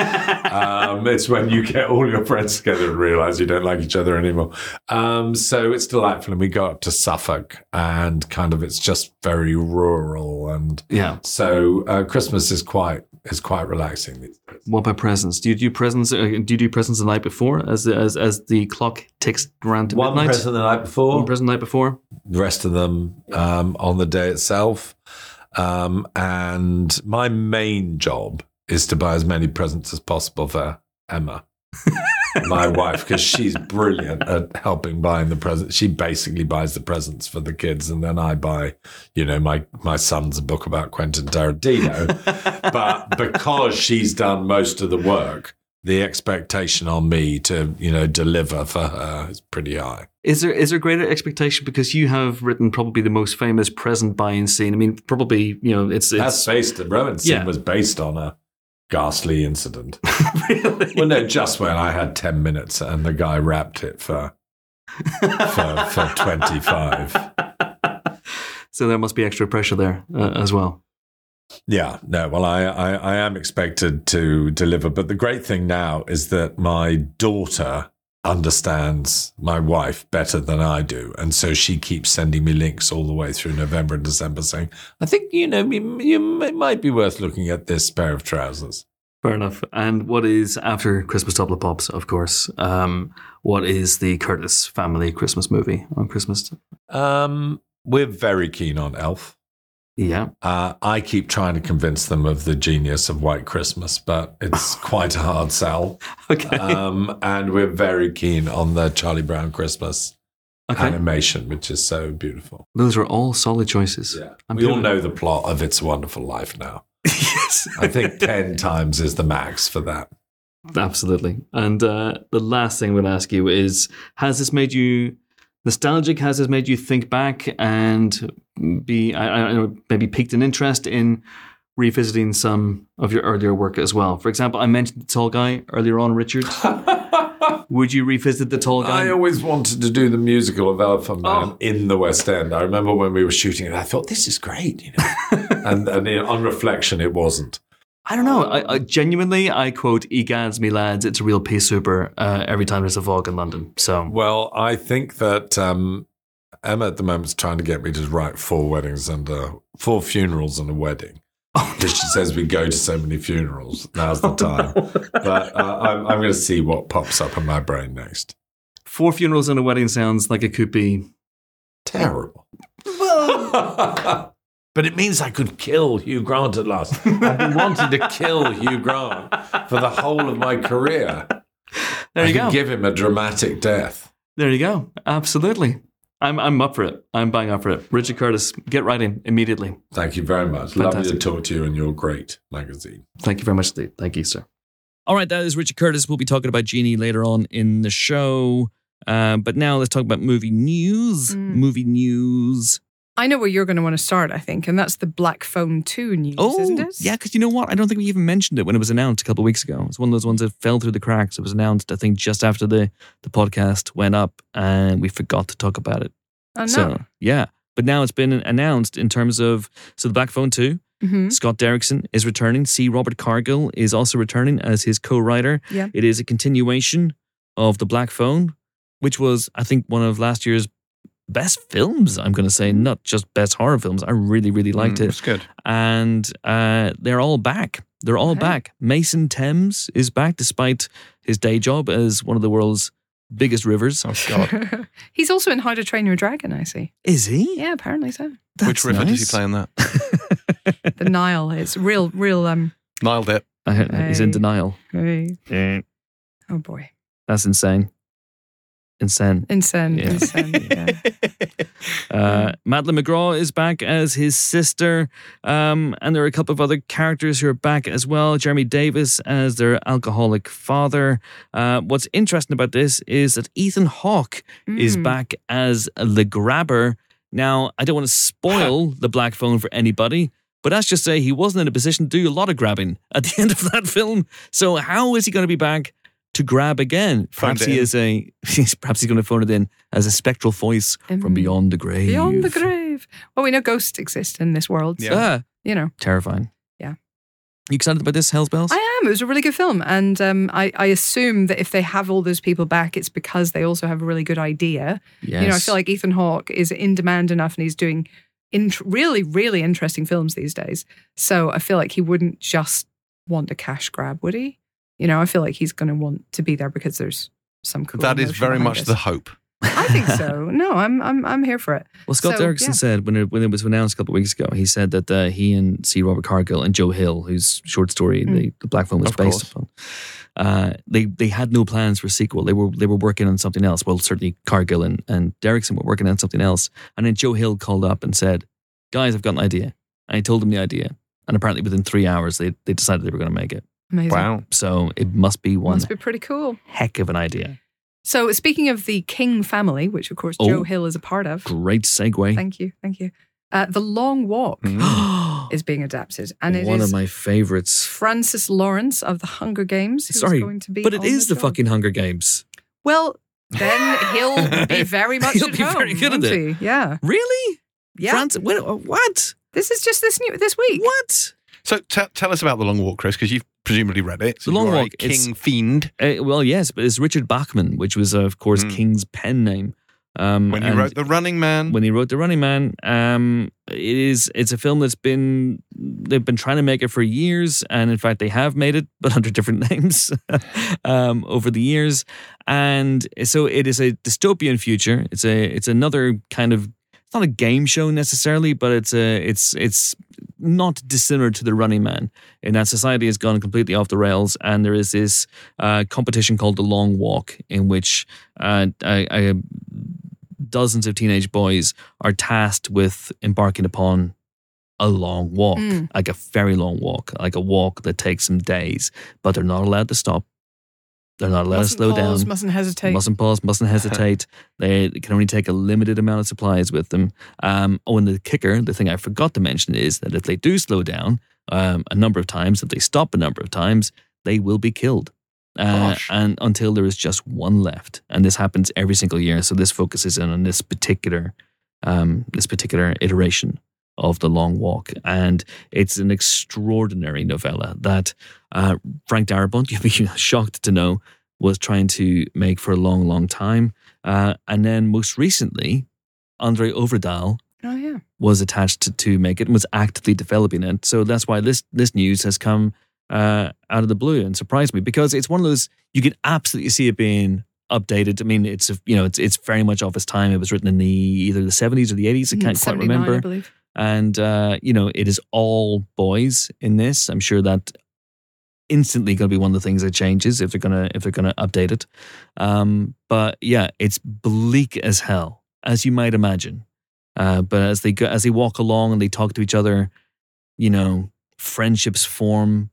It's when you get all your friends together and realize you don't like each other anymore. So it's delightful. And we go up to Suffolk, and kind of it's just very rural. And so Christmas is quite relaxing these days. What about presents? Do you do presents? Do you do presents the night before as the clock ticks around to midnight? One present the night before. One present the night before. The rest of them on the day itself. And my main job is to buy as many presents as possible for Emma, my wife, because she's brilliant at helping buying the presents. She basically buys the presents for the kids, and then I buy, my son's a book about Quentin Tarantino. But because she's done most of the work, the expectation on me to, deliver for her is pretty high. Is there greater expectation because you have written probably the most famous present buying scene? I mean, probably, That's based, the Rowan scene was based on a ghastly incident. Really? Well, no, just when I had 10 minutes and the guy wrapped it for 25. So there must be extra pressure there as well. Yeah, no, well, I am expected to deliver. But the great thing now is that my daughter understands my wife better than I do. And so she keeps sending me links all the way through November and December saying, I think, it might be worth looking at this pair of trousers. Fair enough. And what is, after Christmas Double Pops, of course, what is the Curtis family Christmas movie on Christmas? We're very keen on Elf. Yeah. I keep trying to convince them of the genius of White Christmas, but it's quite a hard sell. Okay. And we're very keen on the Charlie Brown Christmas animation, which is so beautiful. Those are all solid choices. Yeah. We all know the plot of It's a Wonderful Life now. Yes. I think 10 times is the max for that. Absolutely. And the last thing I'm going to ask you is, has this made you nostalgic? Has this made you think back and be, maybe piqued an interest in revisiting some of your earlier work as well? For example, I mentioned The Tall Guy earlier on, Richard. Would you revisit The Tall Guy? I always wanted to do the musical of Elephant Man in the West End. I remember when we were shooting it, I thought, this is great, and on reflection, it wasn't. I don't know. I genuinely, I quote, "Egads me lads, it's a real pea super" every time there's a fog in London. So, well, I think that Emma at the moment is trying to get me to write 4 weddings and 4 funerals and a wedding. Because she says we go to so many funerals. Now's the time. But I'm going to see what pops up in my brain next. 4 funerals and a wedding sounds like it could be terrible. Well. But it means I could kill Hugh Grant at last. I've been wanting to kill Hugh Grant for the whole of my career. There you go. I could give him a dramatic death. There you go. Absolutely. I'm up for it. I'm bang up for it. Richard Curtis, get writing immediately. Thank you very much. Fantastic. Lovely to talk to you and your great magazine. Thank you very much, Steve. Thank you, sir. All right, that is Richard Curtis. We'll be talking about Genie later on in the show. But now let's talk about movie news. Movie news. I know where you're going to want to start, I think, and that's the Black Phone 2 news, isn't it? Yeah, because you know what? I don't think we even mentioned it when it was announced a couple of weeks ago. It's one of those ones that fell through the cracks. It was announced, I think, just after the podcast went up, and we forgot to talk about it. Oh, no. So, yeah. But now it's been announced in terms of, the Black Phone 2, Scott Derrickson is returning. C. Robert Cargill is also returning as his co-writer. Yeah. It is a continuation of The Black Phone, which was, I think, one of last year's best films, I'm going to say, not just best horror films. I really, really liked it. It's good. And they're all back. They're all back. Mason Thames is back despite his day job as one of the world's biggest rivers. Oh, God. He's also in How to Train Your Dragon, I see. Is he? Yeah, apparently so. Which river does he play in that? The Nile. It's real. Nile dip. He's in denial. Hey. Oh, boy. That's insane. Insane. Yeah. Madeline McGraw is back as his sister, and there are a couple of other characters who are back as well. Jeremy Davis as their alcoholic father. What's interesting about this is that Ethan Hawke is back as the grabber. Now, I don't want to spoil The Black Phone for anybody, but let's just say he wasn't in a position to do a lot of grabbing at the end of that film. So how is he going to be back to grab again? Perhaps he's going to phone it in as a spectral voice from beyond the grave. Beyond the grave. Well, we know ghosts exist in this world. Yeah. So, terrifying. Yeah. You excited about this, Hell's Bells? I am. It was a really good film. And I assume that if they have all those people back, it's because they also have a really good idea. Yes. I feel like Ethan Hawke is in demand enough and he's doing really, really interesting films these days. So I feel like he wouldn't just want a cash grab, would he? I feel like he's going to want to be there because there's some cool. That is very much this. the hope. I think so. No, I'm here for it. Well, Scott Derrickson said when it was announced a couple of weeks ago, he said that he and C. Robert Cargill and Joe Hill, whose short story the Black Phone was based upon, they had no plans for a sequel. They were working on something else. Well, certainly Cargill and Derrickson were working on something else. And then Joe Hill called up and said, "Guys, I've got an idea." And I told them the idea. And apparently within 3 hours, they decided they were going to make it. Amazing. Wow. So it must be one Must be pretty cool. heck of an idea. So speaking of the King family, which of course Oh. Joe Hill is a part of. Great segue. Thank you. The Long Walk Mm. is being adapted, and it One is of my favorites. Francis Lawrence of the Hunger Games who's Sorry, going to be. but it on is the show. fucking Hunger Games. Well, then he'll be very much He'll at be home, very good at won't it. he? Yeah, Really? yeah. France? What? This is just this week. What? So tell us about The Long Walk, Chris, because you've presumably read it. So The Long you're a Walk, it's- King fiend. Well, yes, but it's Richard Bachman, which was, of course, Mm. King's pen name. When he and wrote The Running Man. when he wrote The Running Man, it's a film they've been trying to make it for years, and in fact they have made it, but under different names over the years. And so it is a dystopian future. It's another kind of, it's not a game show necessarily, but it's not dissimilar to The Running Man in that society has gone completely off the rails, and there is this competition called The Long Walk in which dozens of teenage boys are tasked with embarking upon a long walk, like a very long walk, like a walk that takes some days, but they're not allowed to stop. They're not allowed Mustn't to slow pause, down. Mustn't hesitate. Mustn't pause, mustn't hesitate. They can only take a limited amount of supplies with them. And the kicker, the thing I forgot to mention is that if they do slow down a number of times, if they stop a number of times, they will be killed. Gosh. And until there is just one left. And this happens every single year. So this focuses in on this particular iteration of The Long Walk. And it's an extraordinary novella that Frank Darabont, you'd be shocked to know, was trying to make for a long, long time. And then most recently, Andre Overdahl Oh yeah. was attached to make it and was actively developing it. So that's why this news has come out of the blue and surprised me, because it's one of those, you can absolutely see it being updated. I mean, it's very much off its time. It was written in either the 70s or the 80s. I can't quite 79, remember. I believe. And, it is all boys in this. I'm sure that instantly going to be one of the things that changes if they're going to update it. But yeah, it's bleak as hell, as you might imagine. But as they walk along and they talk to each other, friendships form.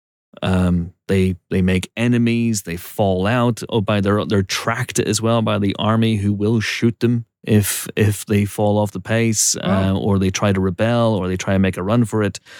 They make enemies. They fall out. They're tracked as well by the army, who will shoot them if they fall off the pace, or they try to rebel, or they try and make a run for it.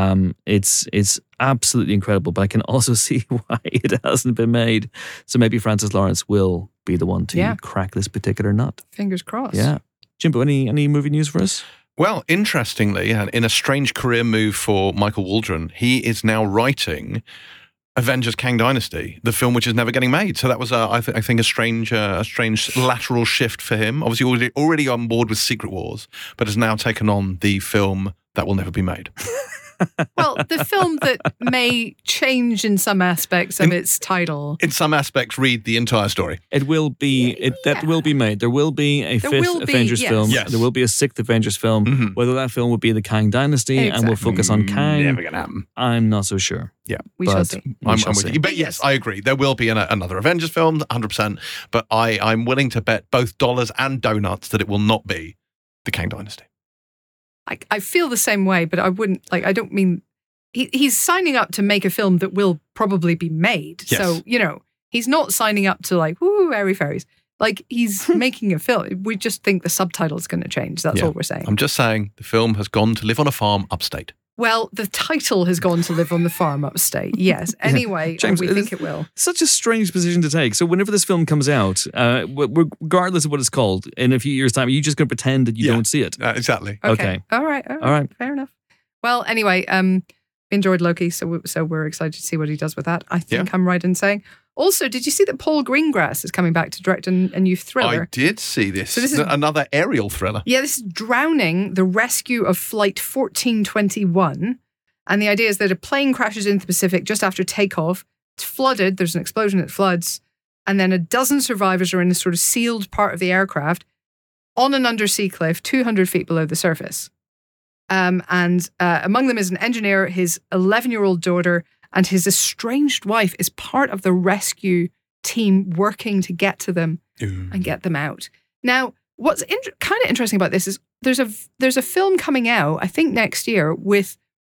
It's absolutely incredible. But I can also see why it hasn't been made. So maybe Francis Lawrence will be the one to crack this particular nut. Fingers crossed. Yeah, Jimbo, any movie news for us? Well, interestingly, and in a strange career move for Michael Waldron, he is now writing Avengers: Kang Dynasty, the film which is never getting made. So that was, I think, a strange lateral shift for him. Obviously, already on board with Secret Wars, but has now taken on the film that will never be made. Well, the film that may change in some aspects of its title. In some aspects, read the entire story. It will be that will be made. There will be a fifth Avengers film. Yes. There will be a sixth Avengers film. Mm-hmm. Whether that film will be the Kang Dynasty and will focus on Kang, Never going to happen. I'm not so sure. Yeah, We shall see. I'm shall with see. you. But yes, I agree. There will be another Avengers film, 100%. But I'm willing to bet both dollars and donuts that it will not be the Kang Dynasty. I feel the same way, but I wouldn't, I don't mean, he's signing up to make a film that will probably be made. Yes. So, he's not signing up to woo, airy fairies. He's making a film. We just think the subtitle's going to change. That's Yeah. all we're saying. I'm just saying the film has gone to live on a farm upstate. Well, the title has gone to live on the farm upstate. Yes. Anyway, James, we it think is- it will. Such a strange position to take. So whenever this film comes out, regardless of what it's called, in a few years' time, are you just going to pretend that you Yeah. don't see it? Exactly. Okay. All right. All right. Fair enough. Well, anyway, enjoyed Loki, so we're excited to see what he does with that. I think I'm right in saying. Also, did you see that Paul Greengrass is coming back to direct a new thriller? I did see this. So this is- another aerial thriller. Yeah, this is Drowning, the rescue of Flight 1421. And the idea is that a plane crashes into the Pacific just after takeoff. It's flooded. There's an explosion. It floods. And then a dozen survivors are in a sort of sealed part of the aircraft on an undersea cliff 200 feet below the surface. And among them is an engineer, his 11-year-old daughter, and his estranged wife is part of the rescue team working to get to them and get them out. Now, what's kind of interesting about this is there's a film coming out, I think next year, with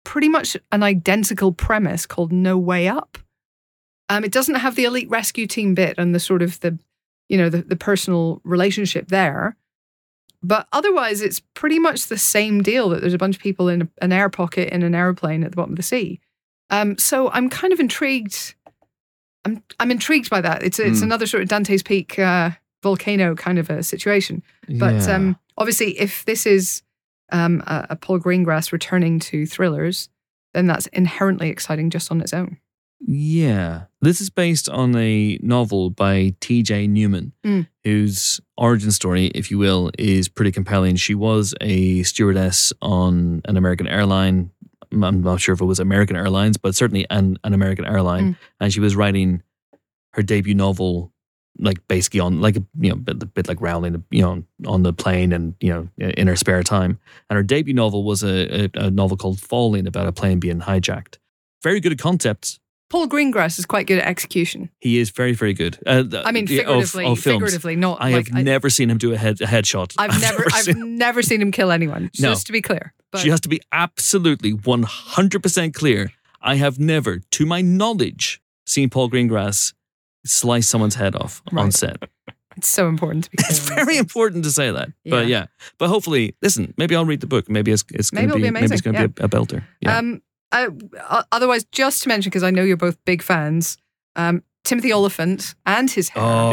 pretty much an identical premise called No Way Up. It doesn't have the elite rescue team bit and the sort of the personal relationship there. But otherwise, it's pretty much the same deal that there's a bunch of people in an air pocket in an airplane at the bottom of the sea. So I'm kind of intrigued. I'm intrigued by that. It's another sort of Dante's Peak volcano kind of a situation. But obviously, if this is a Paul Greengrass returning to thrillers, then that's inherently exciting just on its own. Yeah. This is based on a novel by T.J. Newman, whose origin story, if you will, is pretty compelling. She was a stewardess on an American airline. I'm not sure if it was American Airlines, but certainly an American airline. And she was writing her debut novel, like basically on like, a bit like Rowling, on the plane and, in her spare time. And her debut novel was a novel called Falling, about a plane being hijacked. Very good at concepts. Paul Greengrass is quite good at execution. He is very, very good. I mean, figuratively, of films. figuratively, not. I have never seen him do a headshot. I've never seen him kill anyone. Just to be clear, but she has to be absolutely 100% clear. I have never, to my knowledge, seen Paul Greengrass slice someone's head off on set. It's so important to be clear. It's very important to say that. Yeah. But hopefully, listen, maybe I'll read the book. Maybe it's going to be amazing. Maybe it's going to be a belter. Yeah. Otherwise, just to mention, because I know you're both big fans, Timothy Olyphant and his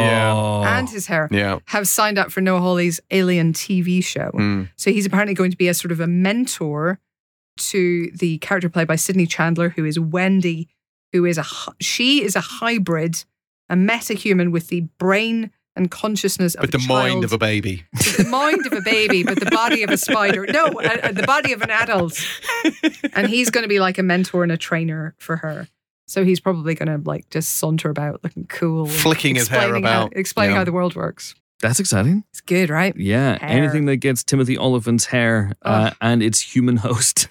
hair have signed up for Noah Hawley's Alien TV show. So he's apparently going to be a sort of a mentor to the character played by Sydney Chandler, who is Wendy, she is a hybrid, a metahuman with the brain and consciousness of but the mind of a baby. The mind of a baby, but the body of a spider. No, the body of an adult. And he's going to be like a mentor and a trainer for her. So he's probably going to like just saunter about looking cool. Flicking his hair about. Explaining how the world works. That's exciting. It's good, right? Yeah. Hair. Anything that gets Timothy Olyphant's hair and its human host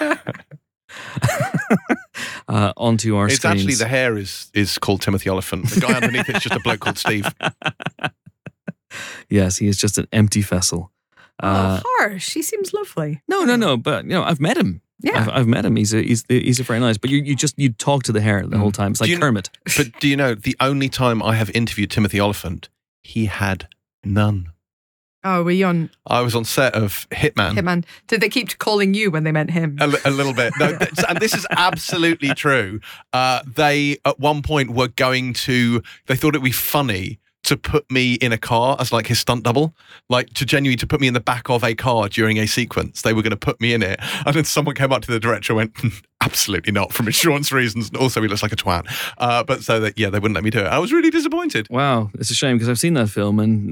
onto our It's screens. actually the hair is called Timothy Olyphant. The guy underneath it's just a bloke called Steve. Yes, he is just an empty vessel. Harsh. He seems lovely. No. But I've met him. Yeah, I've met him. He's a very nice. But you talk to the hair the whole time. It's like Kermit. But do you know the only time I have interviewed Timothy Olyphant, he had none. Oh, were you on? I was on set of Hitman. Did they keep calling you when they meant him? A little bit. No, and this is absolutely true. They, at one point, they thought it'd be funny to put me in a car as like his stunt double, like to put me in the back of a car during a sequence. They were going to put me in it. And then someone came up to the director and went, absolutely not, from insurance reasons. And also he looks like a twat. But so that, they wouldn't let me do it. I was really disappointed. Wow. It's a shame because I've seen that film and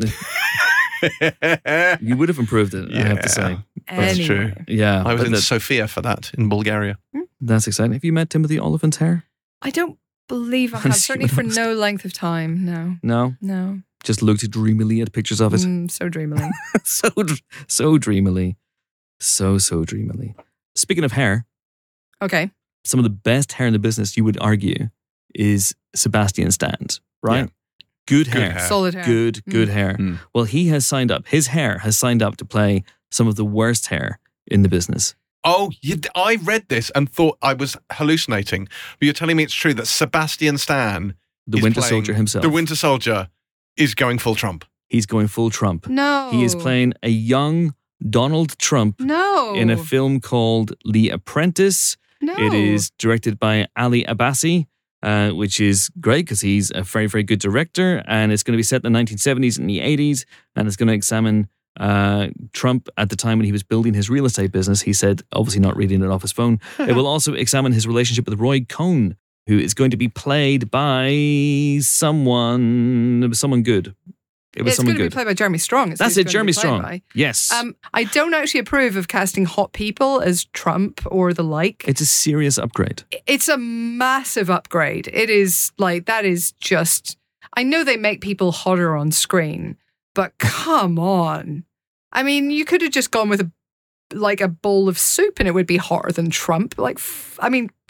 you would have improved it, I have to say. That's true. Yeah. I was in Sofia for that in Bulgaria. That's exciting. Have you met Timothy Olyphant's hair? I don't believe I have. Certainly for no length of time, no. No? Just looked dreamily at pictures of it. So dreamily. so dreamily. So dreamily. Speaking of hair. Okay. Some of the best hair in the business, you would argue, is Sebastian Stan's, right? Yeah. Good hair. Solid hair. Good hair. Well, his hair has signed up to play some of the worst hair in the business. Oh, I read this and thought I was hallucinating. But you're telling me it's true that Sebastian Stan, the Winter Soldier himself, the Winter Soldier, is going full Trump. He's going full Trump. No. He is playing a young Donald Trump in a film called The Apprentice. No. It is directed by Ali Abbasi, which is great because he's a very, very good director. And it's going to be set in the 1970s and the 80s. And it's going to examine Trump at the time when he was building his real estate business. He said, obviously not reading it off his phone. It will also examine his relationship with Roy Cohn, who is going to be played by someone good. It's going to be played by Jeremy Strong. That's it, Jeremy Strong. Yes. I don't actually approve of casting hot people as Trump or the like. It's a serious upgrade. It's a massive upgrade. It is like, that is just, I know they make people hotter on screen, but come on. I mean, you could have just gone with a bowl of soup and it would be hotter than Trump.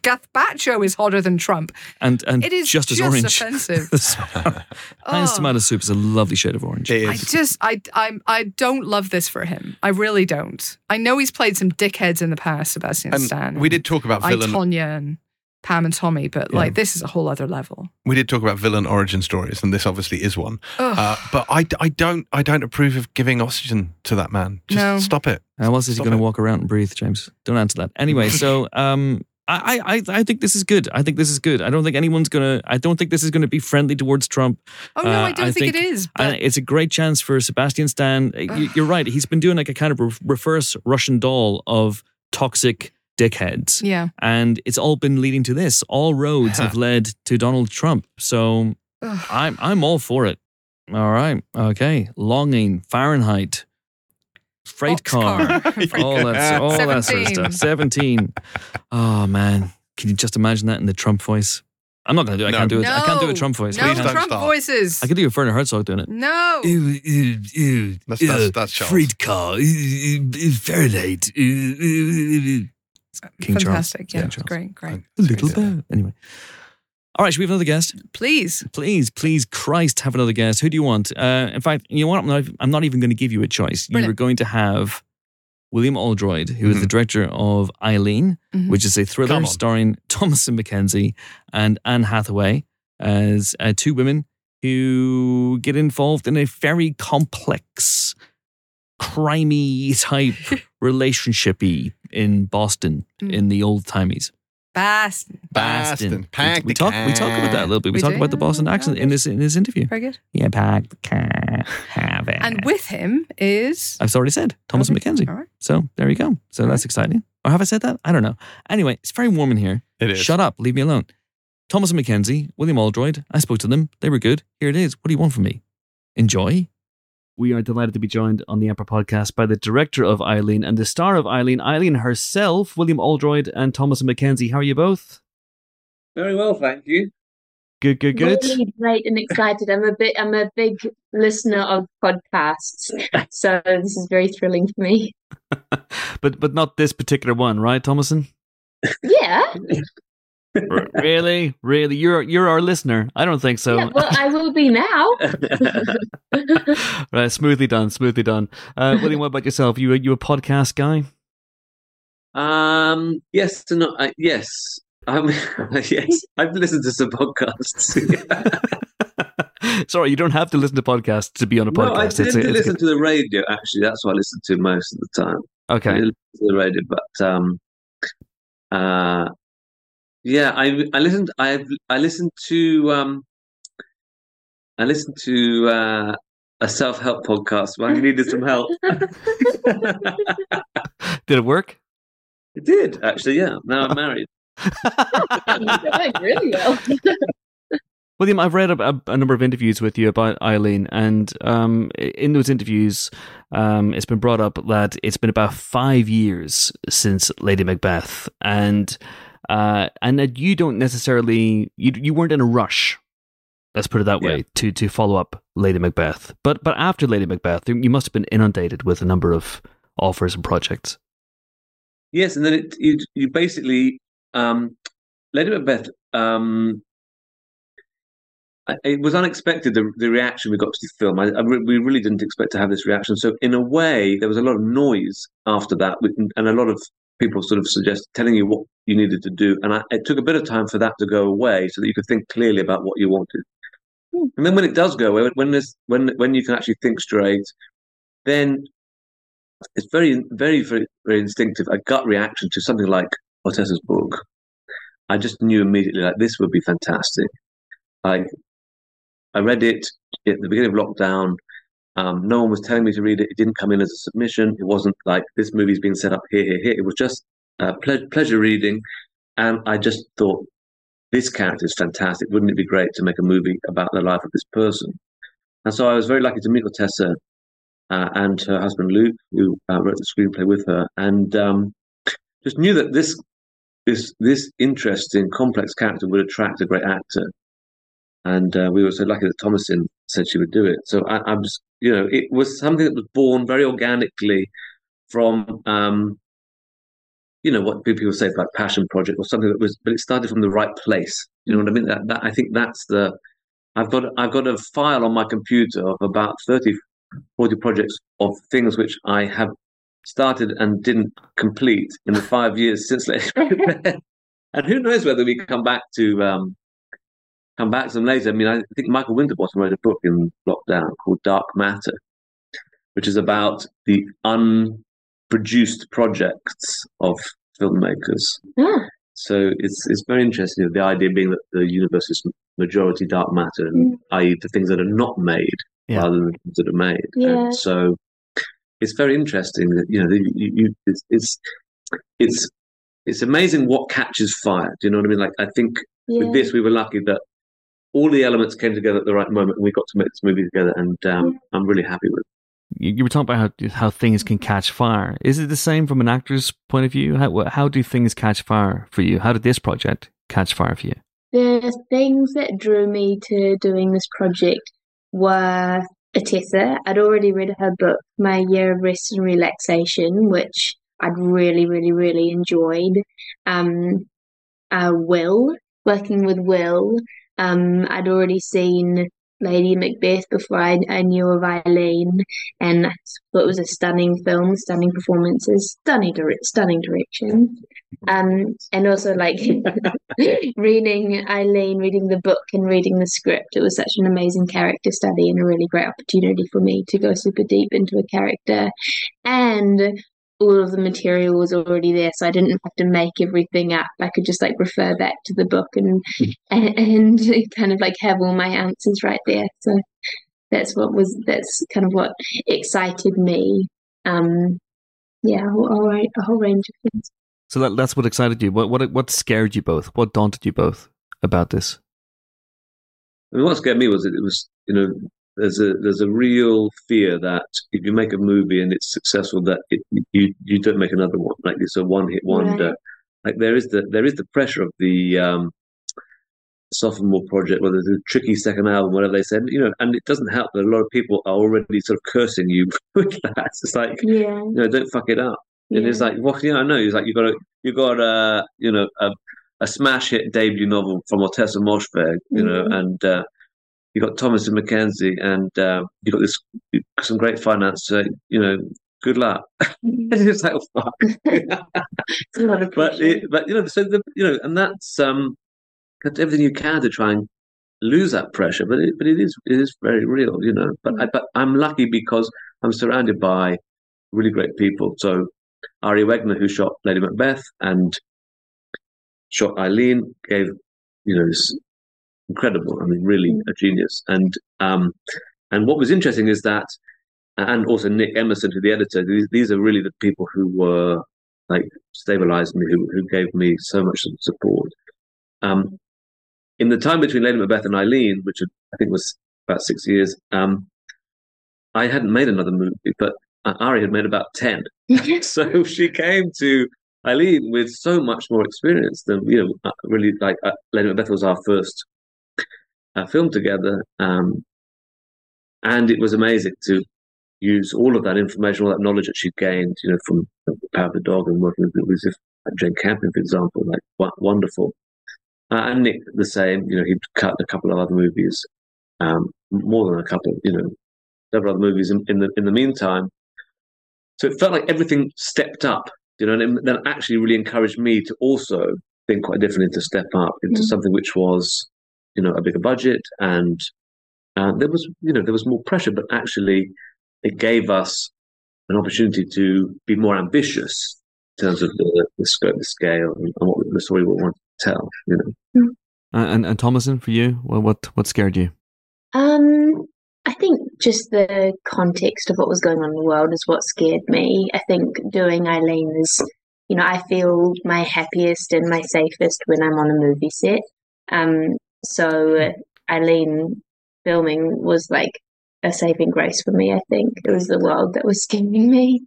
gazpacho is hotter than Trump. And It is just as orange. offensive. Heinz tomato soup is a lovely shade of orange. It I is. just, I don't love this for him. I really don't. I know he's played some dickheads in the past, Sebastian Stan. And we did talk about villain. Tonya and Pam and Tommy, but like this is a whole other level. We did talk about villain origin stories, and this obviously is one. Ugh. But I don't approve of giving oxygen to that man. Just No. stop it. How else is he Stop going to it. walk around and breathe, James? Don't answer that. Anyway, so I think this is good. I think this is good. I don't think this is gonna be friendly towards Trump. Oh no, I don't think it is. But It's a great chance for Sebastian Stan. You're right. He's been doing like a kind of reverse Russian doll of toxic dickheads. yeah, And it's all been leading to this. All roads have led to Donald Trump. So Ugh. I'm all for it. All right. Okay. Longing, Fahrenheit, freight car. Boxcar. all that sort of 17. stuff. 17. Oh man. Can you just imagine that in the Trump voice? I'm not gonna do it. I No. can't do it. No, I can't do a Trump voice. No Please don't Trump start. voices. I could do a Werner Herzog doing it. No. That's Charles. Freight car, Fahrenheit. King Fantastic. Charles. Yeah, King it's Charles. great. A little bit. Anyway. All right, should we have another guest? Please. Please, Christ, have another guest. Who do you want? In fact, you know what? I'm not even going to give you a choice. Brilliant. You're going to have William Oldroyd, who is the director of Eileen, Mhm. which is a thriller Come on. starring Thomasin McKenzie and Anne Hathaway as two women who get involved in a very complex, crimey type relationship-y in Boston in the old timies. Boston. Boston. Pack We the talk about that a little bit. We We talk do? about the Boston accent in his interview. Very good. Yeah, pack the car, have it. And with him is. I've already said Thomas Okay. McKenzie. All right. So there you go. So that's exciting. Or have I said that? I don't know. Anyway, it's very warm in here. It is. Shut up. Leave me alone. Thomas and McKenzie, William Oldroyd. I spoke to them. They were good. Here it is. What do you want from me? Enjoy. We are delighted to be joined on the Emperor podcast by the director of Eileen and the star of Eileen, Eileen herself, William Oldroyd and Thomas and McKenzie. How are you both? Very well, thank you. Good. Really great and excited. I'm a big listener of podcasts, so this is very thrilling for me. but not this particular one, right, Thomasin? Yeah, Really? You're our listener. I don't think so. yeah. Well, I will be now. Right, smoothly done. William, what about yourself? You a podcast guy? Yes and no. Yes. Yes. I've listened to some podcasts. Sorry, you don't have to listen to podcasts to be on a No, I podcast. tend to listen to the radio. Actually, that's what I listen to most of the time. I Okay. listen to the radio, but yeah, I listened. I listened to a self-help podcast when I needed some help. Did it work? It did actually. Yeah. Now I'm married. You're doing really well. William, I've read a number of interviews with you about Eileen, and in those interviews, it's been brought up that it's been about 5 years since Lady Macbeth, and that you don't necessarily you weren't in a rush. Let's put it that way to follow up Lady Macbeth, but after Lady Macbeth, you must have been inundated with a number of offers and projects. Yes, and then you basically Lady Macbeth. It was unexpected the reaction we got to the film. We really didn't expect to have this reaction. So in a way, there was a lot of noise after that, and a lot of people sort of telling you what you needed to do. And it took a bit of time for that to go away, so that you could think clearly about what you wanted. And then when it does go away, when you can actually think straight, then it's very, very, very, very instinctive, a gut reaction to something like Ottessa's book. I just knew immediately, like, this would be fantastic. Like, I read it at the beginning of lockdown. No one was telling me to read it. It didn't come in as a submission. It wasn't like this movie's been set up here. It was just pleasure reading. And I just thought, this character is fantastic. Wouldn't it be great to make a movie about the life of this person? And so I was very lucky to meet Ottessa and her husband Luke, who wrote the screenplay with her, and just knew that this interesting, complex character would attract a great actor. And we were so lucky that Thomasin said she would do it. So I'm just, it was something that was born very organically from, what people say about passion project or something but it started from the right place. You know what I mean? That I think that's I've got a file on my computer of about 30, 40 projects of things which I have started and didn't complete in the 5 years since Lady Macbeth. And who knows whether we come back to them later. I mean, I think Michael Winterbottom wrote a book in lockdown called Dark Matter, which is about the unproduced projects of filmmakers. Ah. So it's very interesting. The idea being that the universe is majority dark matter, and i.e. the things that are not made rather than the things that are made. Yeah. And so it's very interesting that it's amazing what catches fire. Do you know what I mean? Like, I think with this we were lucky that all the elements came together at the right moment, and we got to make this movie together. And I'm really happy with it. You were talking about how things can catch fire. Is it the same from an actor's point of view? How do things catch fire for you? How did this project catch fire for you? The things that drew me to doing this project were Atessa. I'd already read her book, My Year of Rest and Relaxation, which I'd really, really, really enjoyed. Will, working with Will. I'd already seen Lady Macbeth before I knew of Eileen, and I thought it was a stunning film, stunning performances, stunning direction, and also like reading Eileen, reading the book and reading the script. It was such an amazing character study and a really great opportunity for me to go super deep into a character, and all of the material was already there, so I didn't have to make everything up. I could just like refer back to the book and kind of like have all my answers right there. So that's kind of what excited me. A whole range of things. So that's what excited you. What scared you both? What daunted you both about this? I mean, what scared me was that it was, there's a real fear that if you make a movie and it's successful, that you don't make another one. Like, it's a one-hit wonder. Right. Like, there is the pressure of the sophomore project, whether it's a tricky second album, whatever they said, and it doesn't help that a lot of people are already sort of cursing you with that. It's like, don't fuck it up. Yeah. And it's like, I know. It's like you got a smash hit debut novel from Ottessa Moshfegh, and you got Thomas and Mackenzie, and you got some great finance. Good luck. It's like, oh, fuck. It's a lot of pressure. And that's everything you can to try and lose that pressure. But it is very real, But I'm lucky because I'm surrounded by really great people. So Ari Wegner, who shot Lady Macbeth and shot Eileen, gave this incredible. I mean, really a genius. And what was interesting is that, and also Nick Emerson, who's the editor. These are really the people who were like stabilized me, who gave me so much support. In the time between Lady Macbeth and Eileen, which I think was about 6 years, I hadn't made another movie, but Ari had made about 10. So she came to Eileen with so much more experience than, really, like, Lady Macbeth was our first film together. And it was amazing to use all of that information, all that knowledge that she'd gained, from The Power of the Dog and working with Jane Campion, for example, like, wonderful. And Nick, the same, he'd cut a couple of other movies, more than a couple, several other movies in the meantime. So it felt like everything stepped up, and that actually really encouraged me to also think quite differently, to step up into something which was, a bigger budget, and there was more pressure, but actually it gave us an opportunity to be more ambitious in terms of the scope, the scale, and what the story we want to tell. And Thomasin, for you, what scared you? I think just the context of what was going on in the world is what scared me. I think doing Eileen is, I feel my happiest and my safest when I'm on a movie set. So Eileen filming was like a saving grace for me. I think it was the world that was scaring me.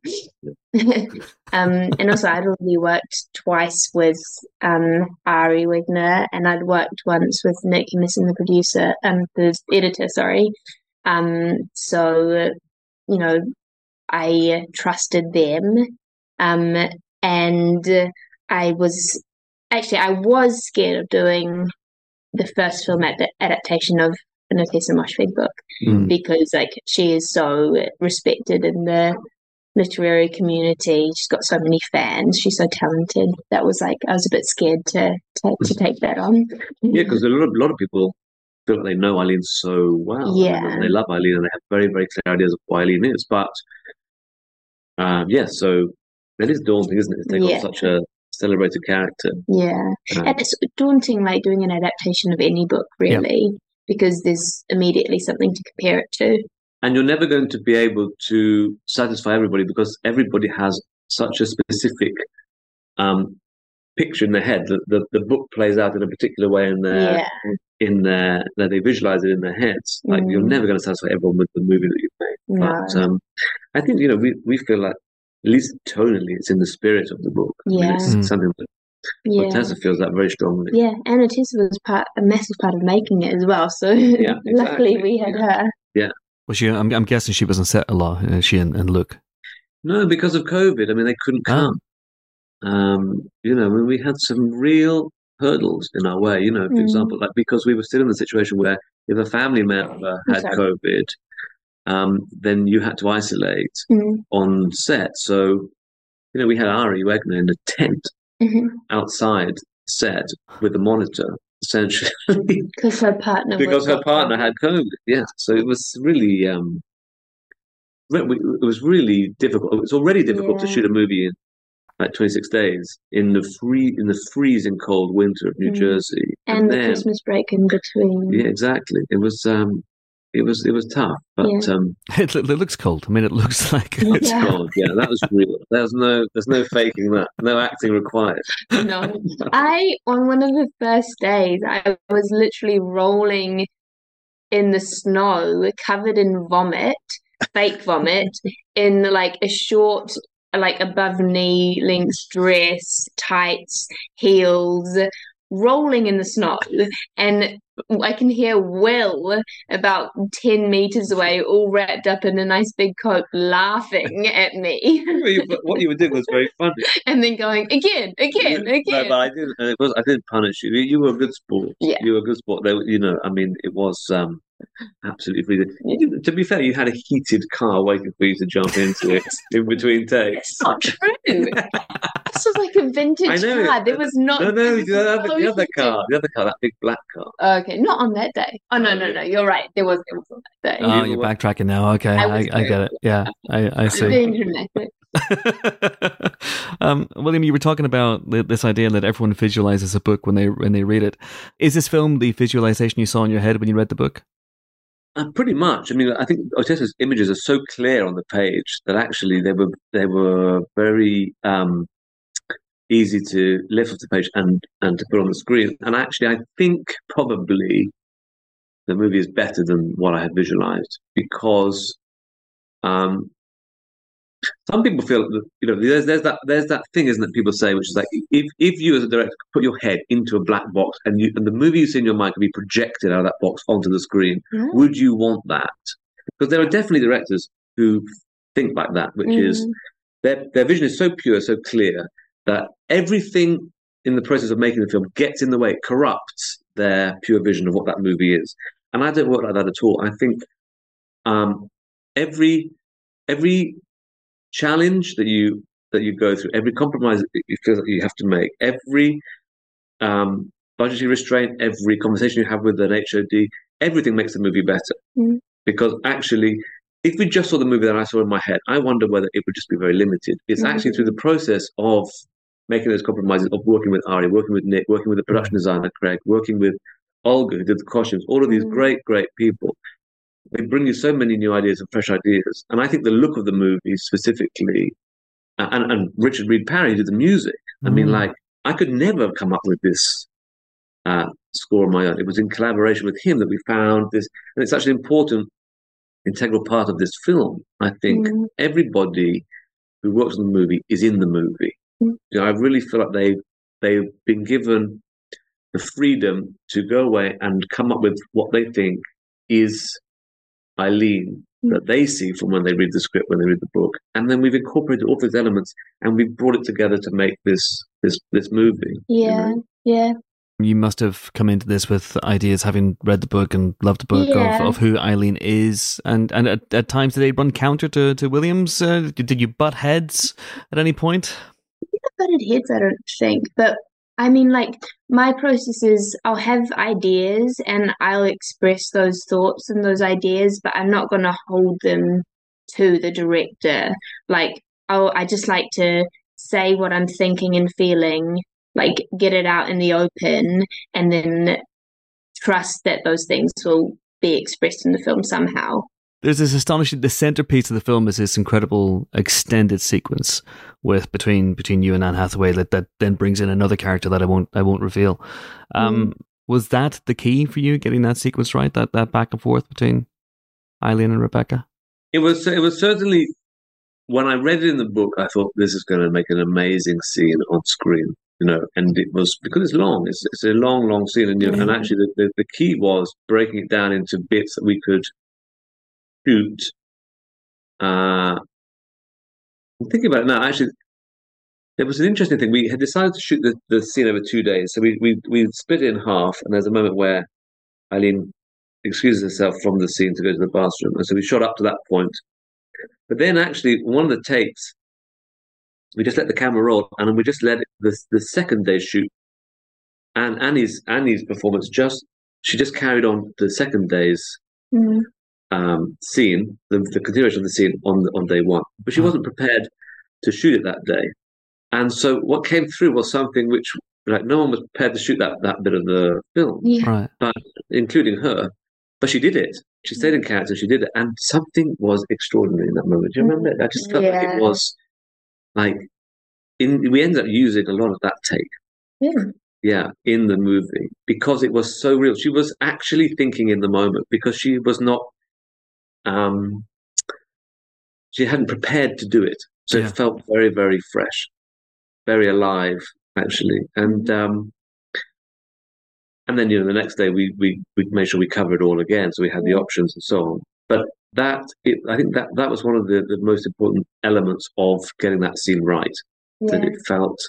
And also I'd already worked twice with Ari Wegner, and I'd worked once with Nick Emerson, the producer, the editor, sorry. So, I trusted them. And I was scared of doing the first film adaptation of an Ottessa Moshfegh book because like she is so respected in the literary community. She's got so many fans. She's so talented. That was like I was a bit scared to take that on. Yeah, because a lot of people feel like they know Eileen so well. Yeah, and they love Eileen and they have very, very clear ideas of who Eileen is. But so it is daunting, isn't it, to take on such a celebrated character. Yeah, and it's daunting, like doing an adaptation of any book, really, because there's immediately something to compare it to. And you're never going to be able to satisfy everybody because everybody has such a specific picture in their head. The book plays out in a particular way that they visualize it in their heads. Like you're never going to satisfy everyone with the movie that you've made. No. But I think we feel like at least tonally it's in the spirit of the book. Yeah. I mean, it's something that Ottessa feels that very strongly. Yeah, and Ottessa was a massive part of making it as well. So luckily we had her. Yeah. Well, I'm guessing she wasn't set a lot. She and Luke. No, because of COVID. I mean, they couldn't come. We had some real hurdles in our way. For example, like because we were still in the situation where if a family member had COVID, then you had to isolate on set. So, we had Ari Wegner in a tent outside set with a monitor, essentially. Because her partner had COVID, yeah. So it was really, it was really difficult. It was already difficult to shoot a movie in like 26 days in the freezing cold winter of New Jersey. And the Christmas break in between. Yeah, exactly. It was tough, but it looks cold. I mean, it looks like it's cold. Yeah, that was real. There's no faking that. No acting required. No, on one of the first days, I was literally rolling in the snow, covered in vomit, fake vomit, in like a short, like above knee length dress, tights, heels, rolling in the snow, and I can hear Will about 10 meters away, all wrapped up in a nice big coat, laughing at me. What you were doing was very funny. And then going, again. No, but I didn't punish you. You were a good sport. Yeah. You were a good sport. I mean, it was absolutely freezing. To be fair, you had a heated car waiting for you to jump into it in between takes. It's not true. This was like a vintage car. There was not. No, the other car, that big black car. Okay, not on that day. Oh no, you're right. There was on that day. Oh, you're backtracking now. Okay, I get it. Yeah, I see. Being dramatic. William, you were talking about this idea that everyone visualizes a book when they read it. Is this film the visualization you saw in your head when you read the book? Pretty much. I mean, I think Ottessa's images are so clear on the page that actually they were very easy to lift off the page and to put on the screen. And actually, I think probably the movie is better than what I had visualized because some people feel that there's that thing, isn't it? People say, which is like if you as a director put your head into a black box and the movie you see in your mind can be projected out of that box onto the screen, would you want that? Because there are definitely directors who think like that, which is their vision is so pure, so clear that everything in the process of making the film gets in the way, corrupts their pure vision of what that movie is. And I don't work like that at all. I think every challenge that you go through, every compromise that you feel that you have to make, every budgetary restraint, every conversation you have with an HOD, everything makes the movie better. Because actually, if we just saw the movie that I saw in my head, I wonder whether it would just be very limited. It's actually through the process of making those compromises, of working with Ari, working with Nick, working with the production designer Craig, working with Olga, who did the costumes, all of these great people. They bring you so many new ideas and fresh ideas. And I think the look of the movie specifically, and Richard Reed Parry did the music. I mean, like, I could never have come up with this score on my own. It was in collaboration with him that we found this. And it's actually an important, integral part of this film. I think everybody who works on the movie is in the movie. I really feel like they've been given the freedom to go away and come up with what they think is Eileen that they see from when they read the script, when they read the book, and then we've incorporated all those elements and we've brought it together to make this movie. Yeah, yeah. You must have come into this with ideas, having read the book and loved the book, Yeah. of who Eileen is, and at times did they run counter to Williams? Did you butt heads at any point? Butted heads, I don't think. But I mean, like, my process is I'll have ideas and I'll express those thoughts and those ideas, but I'm not going to hold them to the director. Like, I just like to say what I'm thinking and feeling, like, get it out in the open, and then trust that those things will be expressed in the film somehow. There's this astonishing. The centerpiece of the film is this incredible extended sequence with between you and Anne Hathaway that then brings in another character that I won't reveal. Was that the key for you, getting that sequence right? That back and forth between Eileen and Rebecca? It was certainly, when I read it in the book, I thought this is going to make an amazing scene on screen. And it was, because it's long. It's a long scene, and actually the key was breaking it down into bits that we could shoot. I'm thinking about it now. Actually, it was an interesting thing. We had decided to shoot the scene over 2 days, so we split it in half. And there's a moment where Eileen excuses herself from the scene to go to the bathroom, and so we shot up to that point. But then, actually, one of the takes, we just let the camera roll, and we just let the second day shoot. And Annie's performance she just carried on the second day's scene, the continuation of the scene on day one, but she wasn't prepared to shoot it that day. And so what came through was something which, like, no one was prepared to shoot that bit of the film, Right? but including her. But she did it. She stayed in character. She did it, and something was extraordinary in that moment. Do you remember it? I just felt like it was like we ended up using a lot of that take. Yeah, in the movie, because it was so real. She was actually thinking in the moment, because she was not. She hadn't prepared to do it, so it felt very, very fresh, very alive, actually. And then the next day we made sure we covered it all again, so we had the options and so on. But I think that was one of the most important elements of getting that scene right. That it felt.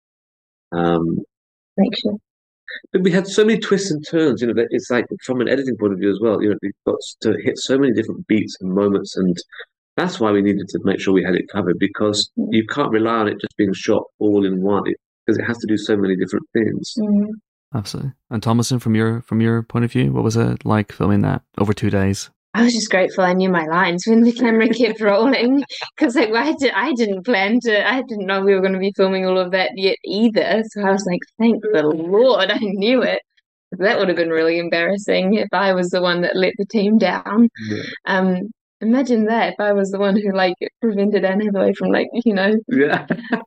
Make sure. But we had so many twists and turns, that it's like, from an editing point of view as well, we've got to hit so many different beats and moments, and that's why we needed to make sure we had it covered, because you can't rely on it just being shot all in one, because it has to do so many different things. Absolutely. And Thomasin, from your point of view, what was it like filming that over 2 days? I was just grateful I knew my lines when the camera kept rolling, because I didn't plan to. I didn't know we were going to be filming all of that yet either. So I was like, thank the Lord, I knew it. That would have been really embarrassing if I was the one that let the team down. Imagine that, if I was the one who prevented Anne Hathaway from Yeah.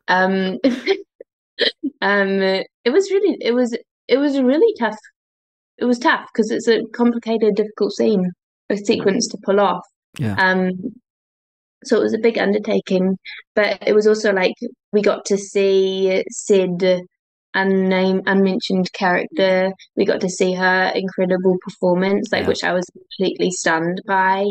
It was really tough. It was tough because it's a complicated, difficult scene, a sequence to pull off. Yeah. So it was a big undertaking, but it was also we got to see said unmentioned character. We got to see her incredible performance, which I was completely stunned by.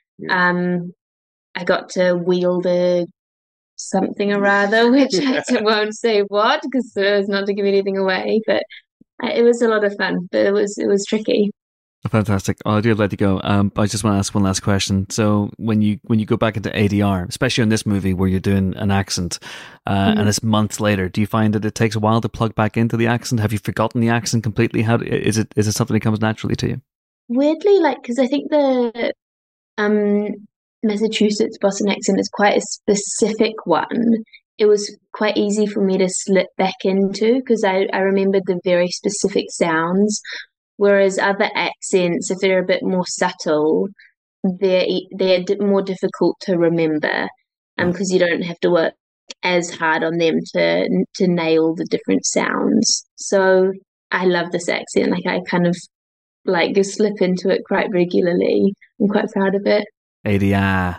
I got to wield something or other, which I won't say what, because it's not to give anything away, but it was a lot of fun, but it was tricky. Fantastic. I do let you go. I just want to ask one last question. So when you go back into ADR, especially in this movie where you're doing an accent, and it's months later, do you find that it takes a while to plug back into the accent? Have you forgotten the accent completely? How is it something that comes naturally to you? Weirdly, because I think the Massachusetts Boston accent is quite a specific one. It was quite easy for me to slip back into, because I remembered the very specific sounds. Whereas other accents, if they're a bit more subtle, they're more difficult to remember, because you don't have to work as hard on them to nail the different sounds. So I love this accent. I kind of slip into it quite regularly. I'm quite proud of it. ADR.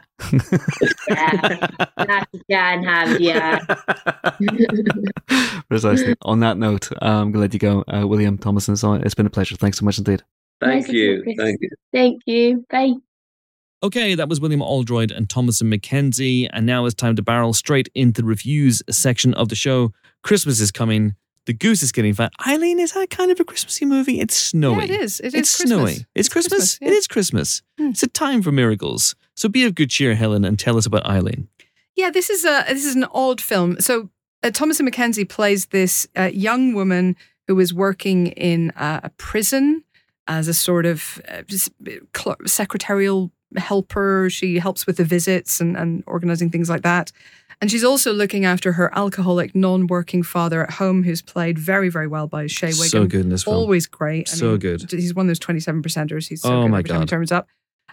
Precisely. On that note, I'm going to let you go. William Thomasin, it's been a pleasure. Thanks so much indeed. Thank you. Thank you. Bye. Okay, that was William Aldroyd and Thomasin McKenzie, and now it's time to barrel straight into the reviews section of the show. Christmas is coming. The goose is getting fat. Eileen, is that kind of a Christmassy movie? It's snowy. Yeah, it is. It's Christmas. Snowy. It's Christmas? Yeah. It is Christmas. It's a time for miracles. So be of good cheer, Helen, and tell us about Eileen. Yeah, this is an odd film. So Thomasin McKenzie plays this young woman who is working in a prison as a sort of secretarial helper. She helps with the visits and organising things like that. And she's also looking after her alcoholic, non-working father at home, who's played very, very well by Shea Wiggum. So good in this film. Always great. Good. He's one of those 27%ers. He's so Oh good my every time he God. turns up.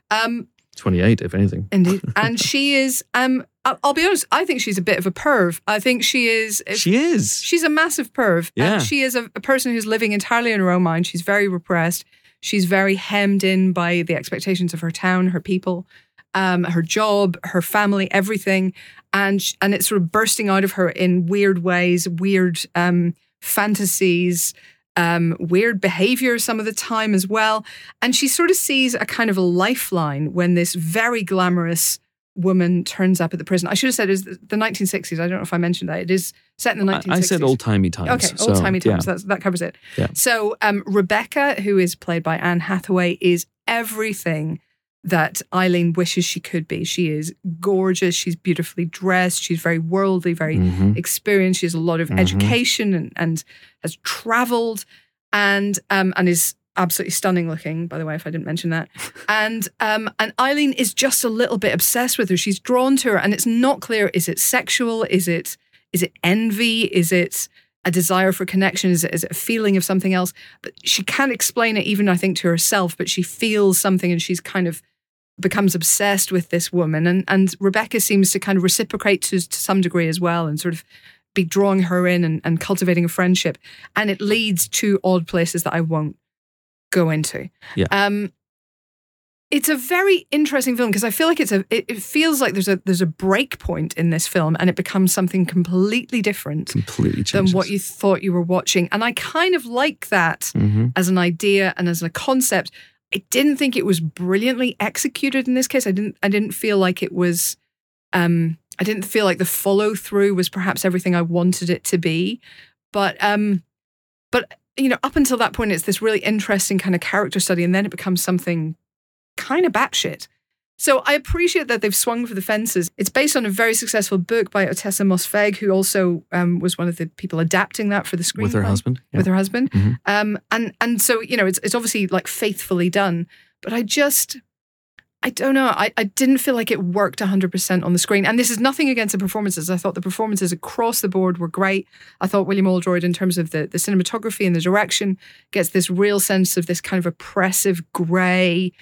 28, if anything. Indeed. And she is, I'll be honest, I think she's a bit of a perv. I think she is. She is. She's a massive perv. Yeah. And she is a person who's living entirely in her own mind. She's very repressed. She's very hemmed in by the expectations of her town, her people, her job, her family, everything. And it's sort of bursting out of her in weird ways, weird fantasies, weird behavior some of the time as well. And she sort of sees a kind of a lifeline when this very glamorous woman turns up at the prison. I should have said it was the 1960s. I don't know if I mentioned that. It is set in the 1960s. I said old-timey times. Okay, old-timey times. Yeah. That covers it. Yeah. So Rebecca, who is played by Anne Hathaway, is everything that Eileen wishes she could be. She is gorgeous. She's beautifully dressed. She's very worldly, very experienced. She has a lot of education and has travelled and is absolutely stunning looking, by the way, if I didn't mention that. And Eileen is just a little bit obsessed with her. She's drawn to her, and it's not clear, is it sexual? Is it envy? Is it a desire for connection? Is it a feeling of something else? But she can't explain it even, I think, to herself, but she feels something and she's kind of becomes obsessed with this woman. And Rebecca seems to kind of reciprocate to some degree as well and sort of be drawing her in and cultivating a friendship. And it leads to odd places that I won't go into. Yeah. It's a very interesting film because I feel like it feels like there's a break point in this film and it becomes something completely different Completely than changes. what you thought you were watching. And I kind of like that as an idea and as a concept. I didn't think it was brilliantly executed in this case. I didn't feel like it was I didn't feel like the follow through was perhaps everything I wanted it to be. But you know, up until that point, it's this really interesting kind of character study, and then it becomes something kind of batshit. So I appreciate that they've swung for the fences. It's based on a very successful book by Ottessa Mossvegh, who also was one of the people adapting that for the screenplay. With her husband. Yeah. With her husband. Mhm. And so, you know, it's obviously like faithfully done. But I don't know. I didn't feel like it worked 100% on the screen. And this is nothing against the performances. I thought the performances across the board were great. I thought William Aldroyd, in terms of the cinematography and the direction, gets this real sense of this kind of oppressive, grey,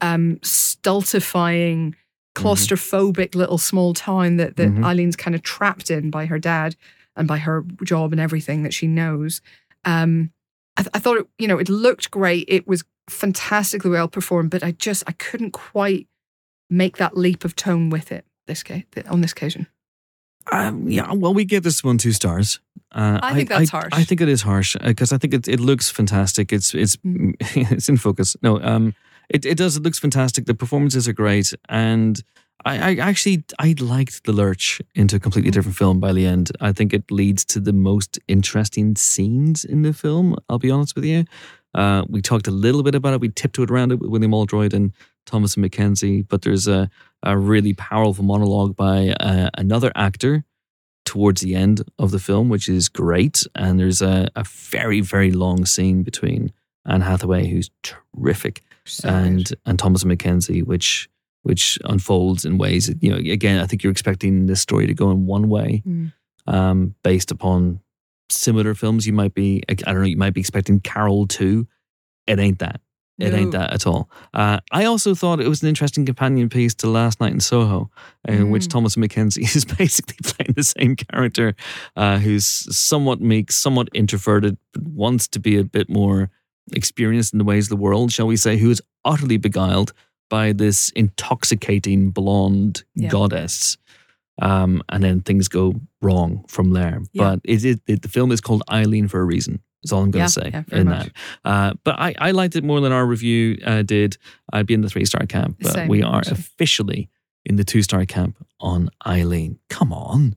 stultifying, claustrophobic little small town that Eileen's kind of trapped in by her dad and by her job and everything that she knows. I thought, it looked great. It was fantastically well performed, but I couldn't quite make that leap of tone with it on this occasion. Yeah, well, we give this one 2 stars. I think that's harsh. I think it is harsh because I think it looks fantastic. It's it's in focus. No, it does. It looks fantastic. The performances are great, and I liked the lurch into a completely different film by the end. I think it leads to the most interesting scenes in the film. I'll be honest with you. We talked a little bit about it. We tiptoed around it with William Aldroyd and Thomasin McKenzie, but there's a really powerful monologue by another actor towards the end of the film, which is great. And there's a very, very long scene between Anne Hathaway, who's terrific, and Thomasin McKenzie, which unfolds in ways that, again, I think you're expecting this story to go in one way, based upon similar films. You might be expecting Carol 2. It ain't that. It ain't that at all. I also thought it was an interesting companion piece to Last Night in Soho, in which Thomasin McKenzie is basically playing the same character, who's somewhat meek, somewhat introverted, but wants to be a bit more experienced in the ways of the world, shall we say, who is utterly beguiled by this intoxicating blonde goddess. and then things go wrong from there. Yeah. But the film is called Eileen for a reason. That's all I'm going to say very in much. that. But I liked it more than our review did. I'd be in the 3-star camp, but Same, we are actually. officially in the 2-star camp on Eileen. Come on.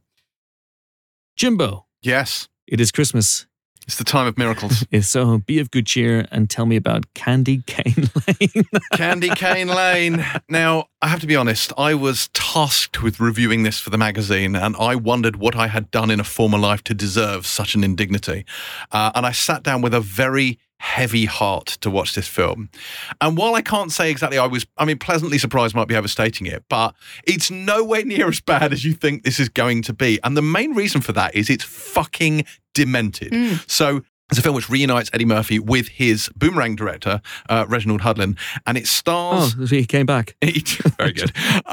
Jimbo, Yes, it is Christmas. it's the time of miracles. So be of good cheer and tell me about Candy Cane Lane. Candy Cane Lane. Now, I have to be honest, I was tasked with reviewing this for the magazine, and I wondered what I had done in a former life to deserve such an indignity. And I sat down with a very heavy heart to watch this film. And while I can't say exactly pleasantly surprised might be overstating it, but it's nowhere near as bad as you think this is going to be. And the main reason for that is it's fucking demented. So it's a film which reunites Eddie Murphy with his Boomerang director, Reginald Hudlin, and it stars... Oh, he came back. Very good.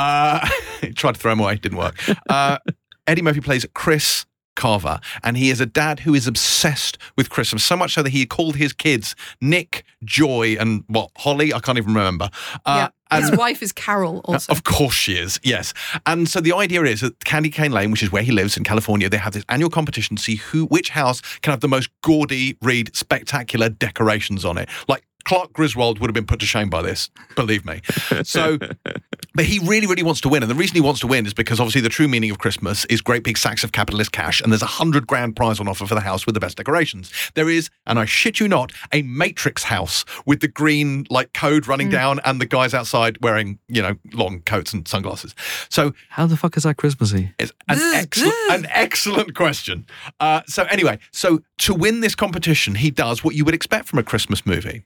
He tried to throw him away, didn't work. Eddie Murphy plays Chris Carver, and he is a dad who is obsessed with Christmas, so much so that he called his kids Nick, Joy, and Holly? I can't even remember. His wife is Carol also. Of course she is, yes. And so the idea is that Candy Cane Lane, which is where he lives in California, they have this annual competition to see which house can have the most gaudy, spectacular decorations on it. Like Clark Griswold would have been put to shame by this, believe me. So, but he really, really wants to win. And the reason he wants to win is because obviously the true meaning of Christmas is great big sacks of capitalist cash. And there's $100,000 prize on offer for the house with the best decorations. There is, and I shit you not, a Matrix house with the green code running down and the guys outside wearing, long coats and sunglasses. So How the fuck is that Christmassy? it's an excellent question. So anyway, to win this competition, he does what you would expect from a Christmas movie.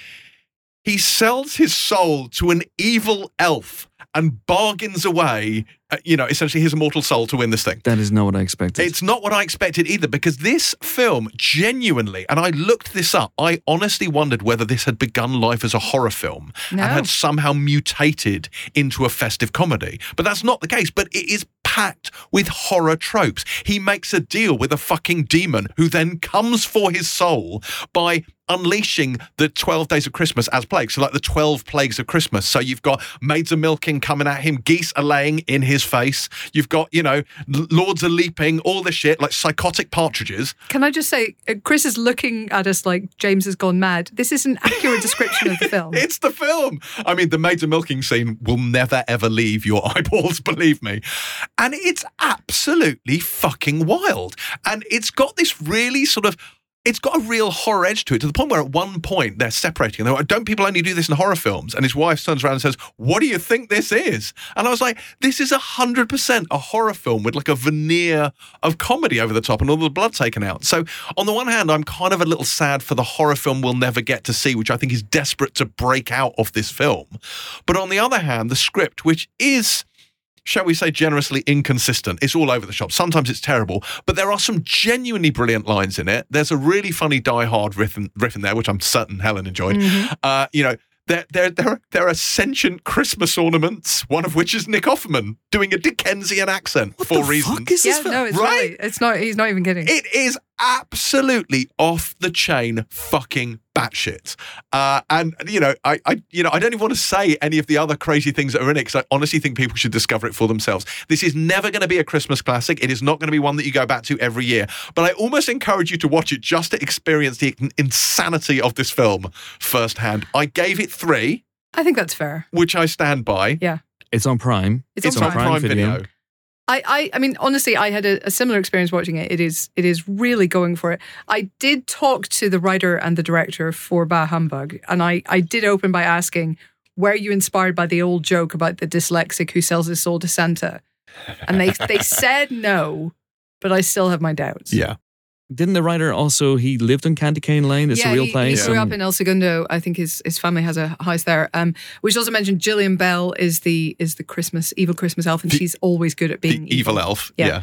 He sells his soul to an evil elf and bargains away, essentially his immortal soul to win this thing. That is not what I expected. It's not what I expected either, because this film genuinely, and I looked this up, I honestly wondered whether this had begun life as a horror film and had somehow mutated into a festive comedy. But that's not the case, but it is packed with horror tropes. He makes a deal with a fucking demon who then comes for his soul by unleashing the 12 days of Christmas as plagues. So like the 12 plagues of Christmas. So you've got maids are milking coming at him, geese are laying in his face. You've got, lords are leaping, all this shit, like psychotic partridges. Can I just say, Chris is looking at us like James has gone mad. This is an accurate description of the film. It's the film. I mean, the maids are milking scene will never, ever leave your eyeballs, believe me. And it's absolutely fucking wild. And it's got this really it's got a real horror edge to it, to the point where at one point they're separating. And they're like, don't people only do this in horror films? And his wife turns around and says, what do you think this is? And I was like, this is 100% a horror film with like a veneer of comedy over the top and all the blood taken out. So on the one hand, I'm kind of a little sad for the horror film we'll never get to see, which I think is desperate to break out of this film. But on the other hand, the script, which is, shall we say, generously inconsistent. It's all over the shop. Sometimes it's terrible, but there are some genuinely brilliant lines in it. There's a really funny Die Hard riff in there, which I'm certain Helen enjoyed. Mm-hmm. There are sentient Christmas ornaments, one of which is Nick Offerman doing a Dickensian accent for reasons. Fuck is this No, it's right. It's not. He's not even kidding. It is absolutely off the chain, fucking batshit. I don't even want to say any of the other crazy things that are in it, because I honestly think people should discover it for themselves. This is never going to be a Christmas classic. It is not going to be one that you go back to every year. But I almost encourage you to watch it just to experience the insanity of this film firsthand. I gave it 3. I think that's fair. Which I stand by. Yeah. It's on Prime. It's on Prime Video. I mean, honestly, I had a similar experience watching it. It is really going for it. I did talk to the writer and the director for Bah Humbug, and I did open by asking, were you inspired by the old joke about the dyslexic who sells his soul to Santa? And they said no, but I still have my doubts. Yeah. Didn't the writer also, he lived in Candy Cane Lane? It's a real place. He grew up in El Segundo. I think his family has a house there. We should also mention Gillian Bell is the evil Christmas elf, and she's always good at being the evil elf. Yeah.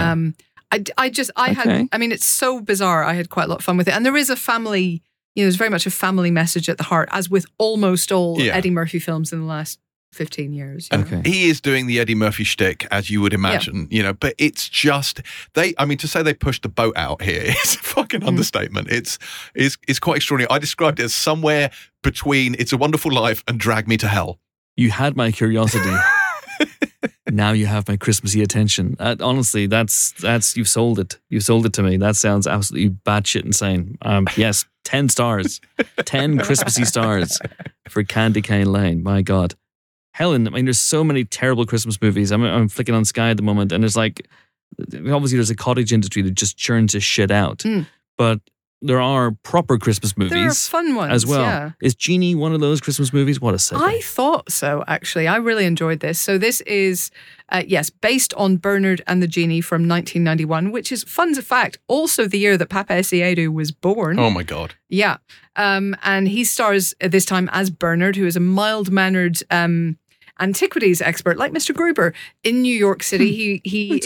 I mean, it's so bizarre. I had quite a lot of fun with it. And there is a family, there's very much a family message at the heart, as with almost all Eddie Murphy films in the last 15 years. And he is doing the Eddie Murphy shtick, as you would imagine, but it's just, to say they pushed the boat out here is a fucking understatement. It's quite extraordinary. I described it as somewhere between It's a Wonderful Life and Drag Me to Hell. You had my curiosity. Now you have my Christmassy attention. Honestly, that's you've sold it. You've sold it to me. That sounds absolutely batshit insane. Yes, 10 stars, 10 Christmassy stars for Candy Cane Lane. My God, Helen. I mean, there's so many terrible Christmas movies. I'm flicking on Sky at the moment, and there's like, obviously, there's a cottage industry that just churns this shit out, but there are proper Christmas movies. There are fun ones as well. Yeah. Is Genie one of those Christmas movies? What a segue. I thought so, actually. I really enjoyed this. So this is, based on Bernard and the Genie from 1991, which is, fun fact, also the year that Papa Essiedu was born. Oh, my God. Yeah. And he stars this time as Bernard, who is a mild-mannered antiquities expert like Mr. Gruber in New York City.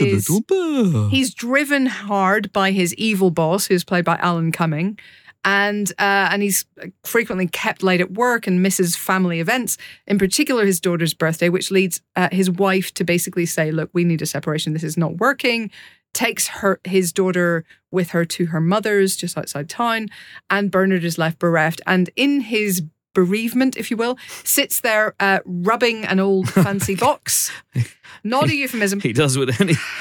He's driven hard by his evil boss, who's played by Alan Cumming, and he's frequently kept late at work and misses family events, in particular his daughter's birthday, which leads his wife to basically say, look, we need a separation, this is not working. Takes his daughter with her to her mother's just outside town, and Bernard is left bereft, and in his bereavement, if you will, sits there rubbing an old fancy box. Not a euphemism. He does what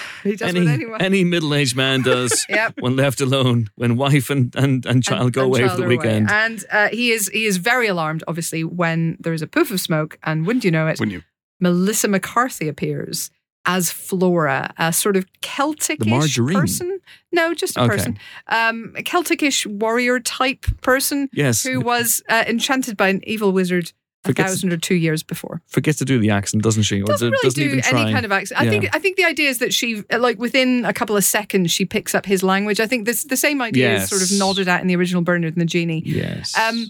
any middle-aged man does when left alone, when wife and child go away for the weekend. And he is very alarmed, obviously, when there is a poof of smoke, and wouldn't you know it, Melissa McCarthy appears as Flora, a sort of Celtic-ish person. No, just a person. A Celtic-ish warrior type person. Yes. Who was enchanted by an evil wizard 1,000 or 2 years before. Forgets to do the accent, doesn't she? Or doesn't really do even try. any kind of accent. I think the idea is that she, like within a couple of seconds, she picks up his language. I think the same idea is sort of nodded at in the original Bernard and the Genie. Yes.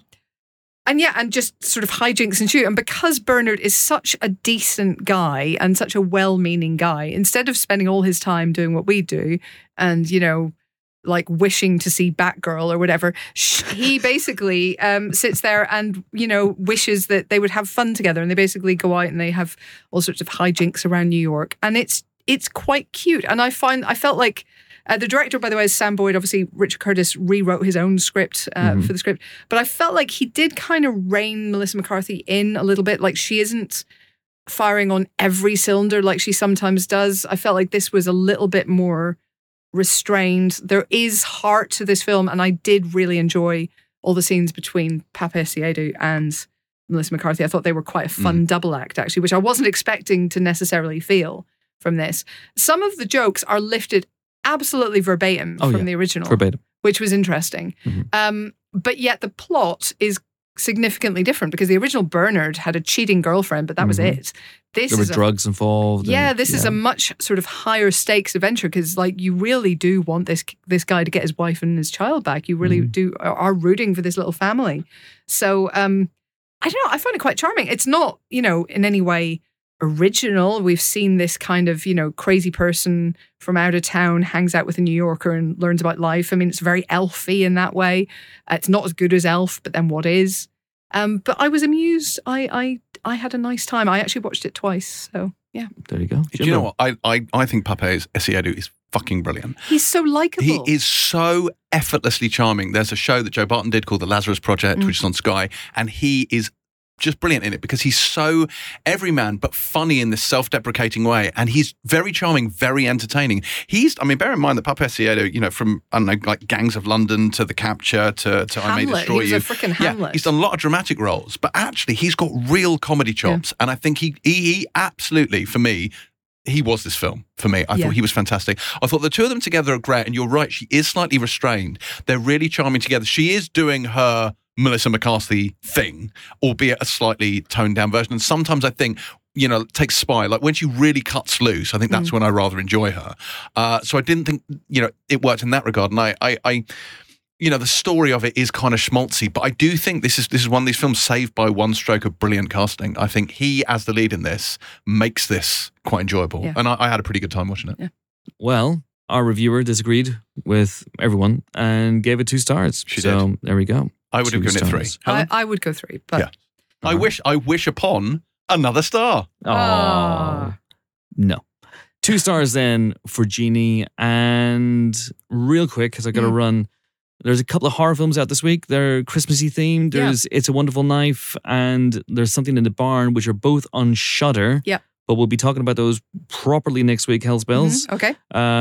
And just sort of hijinks and shoot. And because Bernard is such a decent guy and such a well-meaning guy, instead of spending all his time doing what we do and, you know, like wishing to see Batgirl or whatever, he basically sits there and, you know, wishes that they would have fun together. And they basically go out and they have all sorts of hijinks around New York. And it's quite cute. And I felt like the director, by the way, is Sam Boyd. Obviously, Richard Curtis rewrote his own script for the script. But I felt like he did kind of rein Melissa McCarthy in a little bit. Like, she isn't firing on every cylinder like she sometimes does. I felt like this was a little bit more restrained. There is heart to this film, and I did really enjoy all the scenes between Papa Essiedu and Melissa McCarthy. I thought they were quite a fun double act, actually, which I wasn't expecting to necessarily feel from this. Some of the jokes are lifted absolutely verbatim from the original, which was interesting. But yet the plot is significantly different because the original Bernard had a cheating girlfriend, but that was it. There were drugs involved. This is a much sort of higher stakes adventure because, like, you really do want this guy to get his wife and his child back. You really are rooting for this little family. So I don't know. I find it quite charming. It's not, you know, in any way original. We've seen this kind of, you know, crazy person from out of town hangs out with a New Yorker and learns about life. I mean, it's very elfy in that way. It's not as good as Elf, but then what is? But I was amused. I had a nice time. I actually watched it twice. So yeah, there you go. Do you know what? I think Papa Essiedu is fucking brilliant. He's so likable. He is so effortlessly charming. There's a show that Joe Barton did called The Lazarus Project, which is on Sky, and he is just brilliant in it because he's so everyman but funny in this self-deprecating way, and he's very charming, very entertaining. Bear in mind that Papa Essiedu, you know, from, I don't know, like Gangs of London to The Capture to I May Destroy You. He was a freaking Hamlet. He's done a lot of dramatic roles, but actually he's got real comedy chops, and I think he absolutely, for me, he was this film for me. I thought he was fantastic. I thought the two of them together are great, and you're right, she is slightly restrained. They're really charming together. She is doing her Melissa McCarthy thing, albeit a slightly toned down version. And sometimes I think, you know, take Spy, like when she really cuts loose, I think that's when I rather enjoy her. So I didn't think, you know, it worked in that regard. And I you know, the story of it is kind of schmaltzy, but I do think this is one of these films saved by one stroke of brilliant casting. I think he, as the lead in this, makes this quite enjoyable. Yeah. And I had a pretty good time watching it. Yeah. Well, our reviewer disagreed with everyone and gave it 2 stars. She did. There we go. I would have given it 3. I would go 3. But yeah. I wish upon another star. No. 2 stars then for Genie. And real quick, because I got to run, there's a couple of horror films out this week. They're Christmassy themed. There's It's a Wonderful Knife and there's Something in the Barn, which are both on Shudder. Yeah. but we'll be talking about those properly next week, Hellspells. Okay.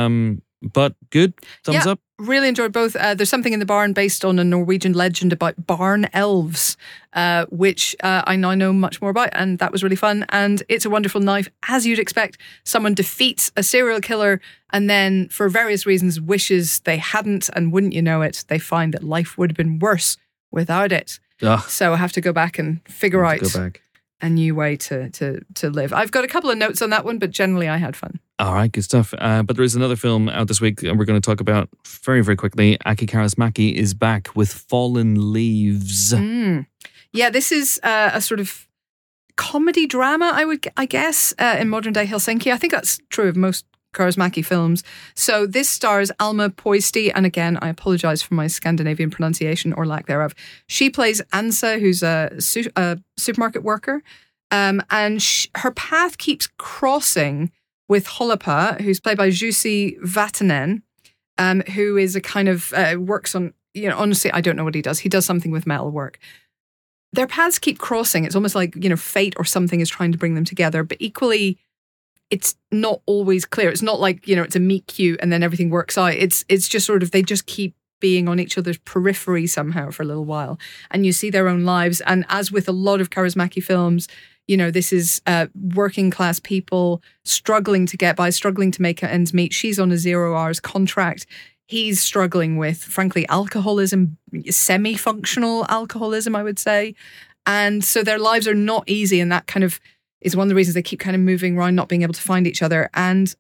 But good. Thumbs up. Really enjoyed both. There's Something in the Barn based on a Norwegian legend about barn elves, which I now know much more about, and that was really fun. And It's a Wonderful Knife, as you'd expect, someone defeats a serial killer and then, for various reasons, wishes they hadn't, and wouldn't you know it, they find that life would have been worse without it. So I have to go back and figure out a new way to live. I've got a couple of notes on that one, but generally I had fun. All right, good stuff. But there is another film out this week, and we're going to talk about very, very quickly. Aki Kaurismäki is back with Fallen Leaves. Yeah, this is a sort of comedy drama, I guess, in modern day Helsinki. I think that's true of most Kaurismäki films. So this stars Alma Poisti, and again, I apologise for my Scandinavian pronunciation or lack thereof. She plays Ansa, who's a supermarket worker, and her path keeps crossing with Holappa, who's played by Jussi Vatanen, who is a kind of works on, honestly, I don't know what he does. He does something with metal work. Their paths keep crossing. It's almost like, fate or something is trying to bring them together, but equally, it's not always clear. It's not like, it's a meet cute and then everything works out. It's just sort of, they just keep being on each other's periphery somehow for a little while. And you see their own lives. And as with a lot of Kaurismäki films, this is working class people struggling to get by, struggling to make ends meet. She's on a 0 hours contract. He's struggling with, frankly, alcoholism, semi-functional alcoholism, I would say. And so their lives are not easy. And that kind of is one of the reasons they keep kind of moving around, not being able to find each other. And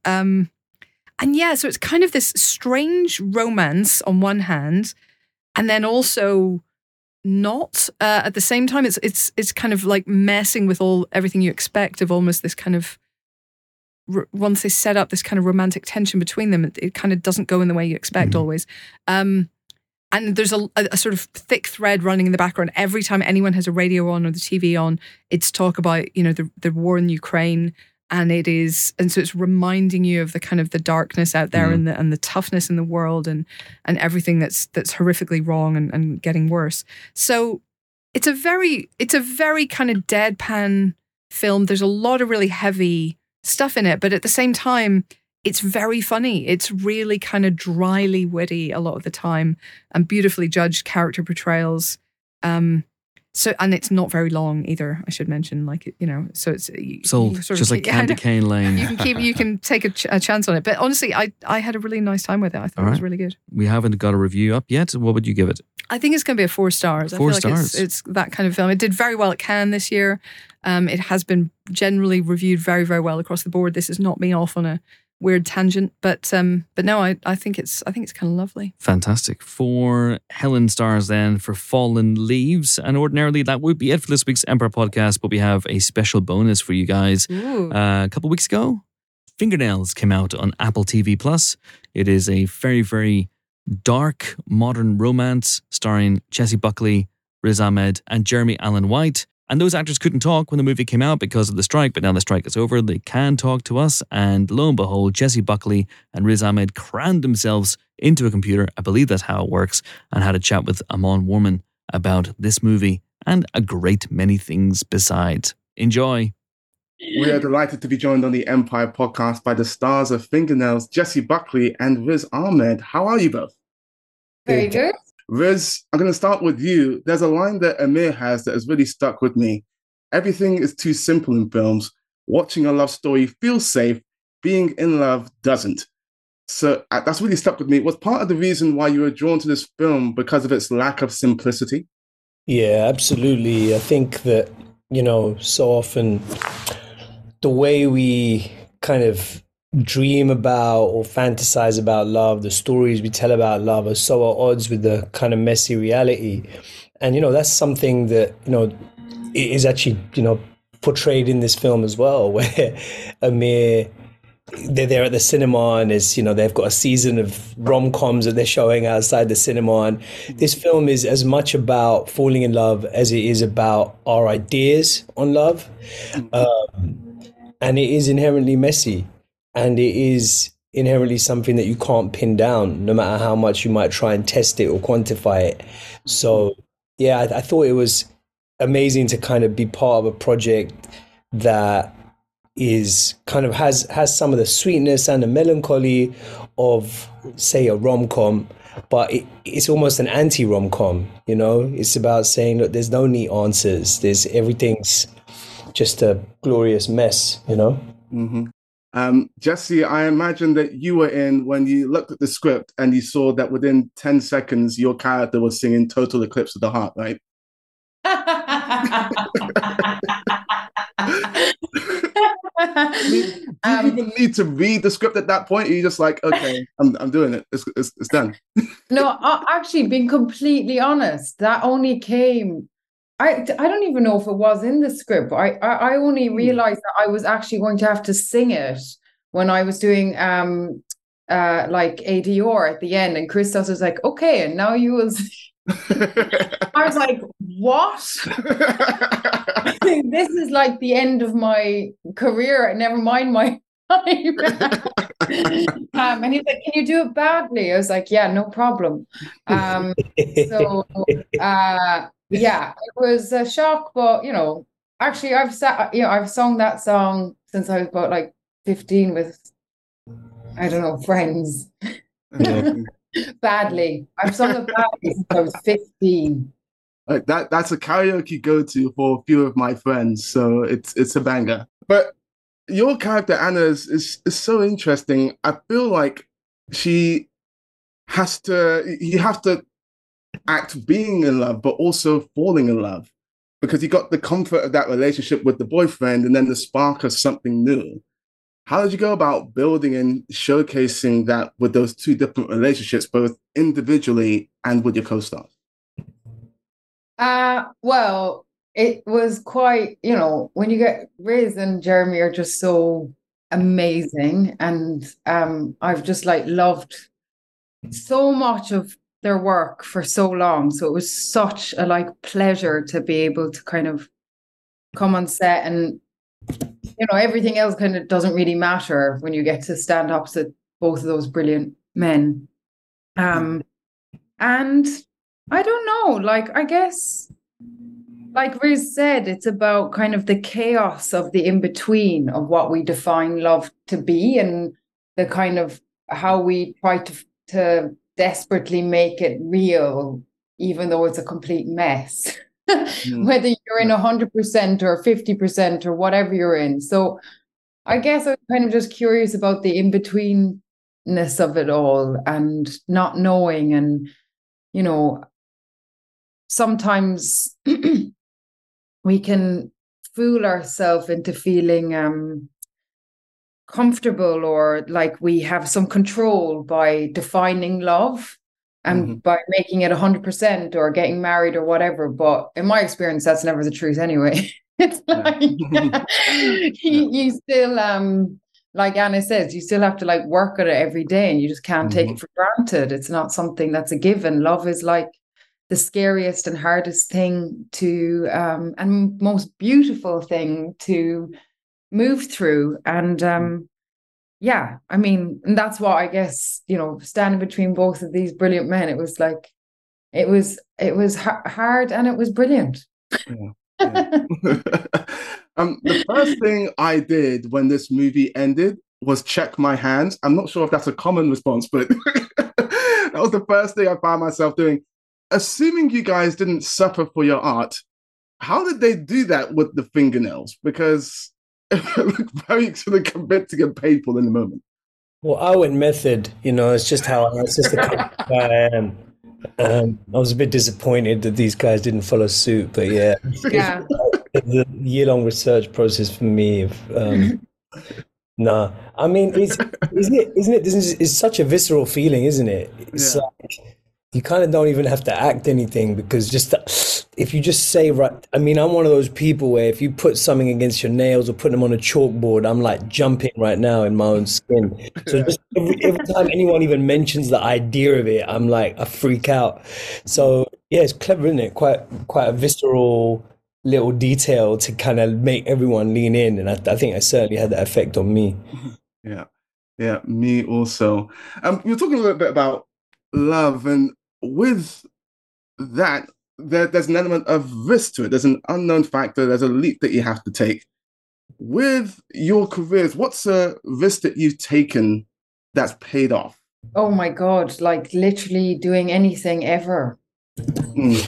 yeah, so it's kind of this strange romance on one hand, and then also not at the same time. It's kind of like messing with everything you expect of almost this kind of, once they set up this kind of romantic tension between them, it kind of doesn't go in the way you expect always. And there's a sort of thick thread running in the background. Every time anyone has a radio on or the TV on, it's talk about, the war in Ukraine. And so it's reminding you of the kind of the darkness out there and the toughness in the world and everything that's horrifically wrong and getting worse. So it's a very kind of deadpan film. There's a lot of really heavy stuff in it, but at the same time, it's very funny. It's really kind of dryly witty a lot of the time and beautifully judged character portrayals. And it's not very long either, I should mention. So it's sold just like Candy Cane Lane. You can take a chance on it. But honestly, I had a really nice time with it. I thought it was really good. We haven't got a review up yet. What would you give it? I think it's going to be a 4 stars. I feel like it's that kind of film. It did very well at Cannes this year. It has been generally reviewed very, very well across the board. This is not me off on a weird tangent, but no, I think it's kind of lovely. Fantastic. 4 Helen stars then for Fallen Leaves, and ordinarily that would be it for this week's Empire podcast, but we have a special bonus for you guys. A couple of weeks ago, Fingernails came out on Apple TV Plus. It is a very, very dark modern romance starring Jessie Buckley, Riz Ahmed, and Jeremy Allen White. And those actors couldn't talk when the movie came out because of the strike, but now the strike is over, they can talk to us. And lo and behold, Jessie Buckley and Riz Ahmed crammed themselves into a computer, I believe that's how it works, and had a chat with Amon Warman about this movie and a great many things besides. Enjoy. We are delighted to be joined on the Empire podcast by the stars of Fingernails, Jessie Buckley and Riz Ahmed. How are you both? Very good. Riz, I'm going to start with you. There's a line that Amir has that has really stuck with me. Everything is too simple in films. Watching a love story feels safe. Being in love doesn't. So that's really stuck with me. Was part of the reason why you were drawn to this film because of its lack of simplicity? Yeah, absolutely. I think that, so often the way we kind of dream about or fantasize about love, the stories we tell about love are so at odds with the kind of messy reality. And, that's something that, is actually, portrayed in this film as well, where Amir, they're there at the cinema and they've got a season of rom-coms that they're showing outside the cinema. And this film is as much about falling in love as it is about our ideas on love. And it is inherently messy. And it is inherently something that you can't pin down, no matter how much you might try and test it or quantify it. So, yeah, I thought it was amazing to kind of be part of a project that is kind of has some of the sweetness and the melancholy of, say, a rom-com, but it's almost an anti-rom-com, you know? It's about saying, look, there's no neat answers. Everything's just a glorious mess, you know? Jesse, I imagine that you were in when you looked at the script and you saw that within 10 seconds, your character was singing Total Eclipse of the Heart, right? Do you even need to read the script at that point? Or are you just like, okay, I'm doing it. It's done. No, actually, being completely honest, that only came. I don't even know if it was in the script. I only realized that I was actually going to have to sing it when I was doing like ADR at the end, and Christos was like, okay, and now you will. I was like, what? I think this is like the end of my career. Never mind my time. And he's like, can you do it badly? I was like, yeah, no problem. Yeah, it was a shock, but you know, actually I've sung that song since I was about like 15 with, I don't know, friends. Badly. I've sung it badly since I was 15. That's a karaoke go-to for a few of my friends, so it's a banger. But your character Anna is so interesting. I feel like you have to act being in love, but also falling in love, because you got the comfort of that relationship with the boyfriend and then the spark of something new. How did you go about building and showcasing that with those two different relationships, both individually and with your co-stars? Well, it was quite, you know, when you get Riz and Jeremy are just so amazing, and I've just like loved so much of their work for so long. So it was such a like pleasure to be able to kind of come on set, and you know, everything else kind of doesn't really matter when you get to stand opposite both of those brilliant men. And I don't know, like, I guess, like Riz said, it's about kind of the chaos of the in-between of what we define love to be, and the kind of how we try to desperately make it real, even though it's a complete mess. Whether you're in 100% or 50% or whatever you're in. So I guess I was kind of just curious about the in-betweenness of it all, and not knowing, and, you know, sometimes we can fool ourselves into feeling comfortable, or like we have some control by defining love and by making it 100% or getting married or whatever. But in my experience, that's never the truth anyway. It's like you still, like Anna says, you still have to like work at it every day, and you just can't take it for granted. It's not something that's a given. Love is like the scariest and hardest thing to, and most beautiful thing to move through. And yeah, I mean, and that's what I guess, you know, standing between both of these brilliant men, it was like, it was hard, and it was brilliant. The first thing I did when this movie ended was check my hands. I'm not sure if that's a common response, but that was the first thing I found myself doing. Assuming you guys didn't suffer for your art, how did they do that with the fingernails? Because it looked very sort of convincing and painful in the moment. Well, I went method, you know, it's just the kind of guy I am. I was a bit disappointed that these guys didn't follow suit, but yeah. The year-long research process for me. I mean, isn't it? This is such a visceral feeling, isn't it? It's like you kind of don't even have to act anything, because if you just say, right, I mean, I'm one of those people where if you put something against your nails or put them on a chalkboard, I'm like jumping right now in my own skin. So just every time anyone even mentions the idea of it, I'm like, I freak out. So yeah, it's clever, isn't it? Quite a visceral little detail to kind of make everyone lean in. And I think I certainly had that effect on me. Yeah, me also. You're talking a little bit about love, and with that, there's an element of risk to it. There's an unknown factor. There's a leap that you have to take. with your careers, what's a risk that you've taken that's paid off? Oh my God, like literally doing anything ever. Mm.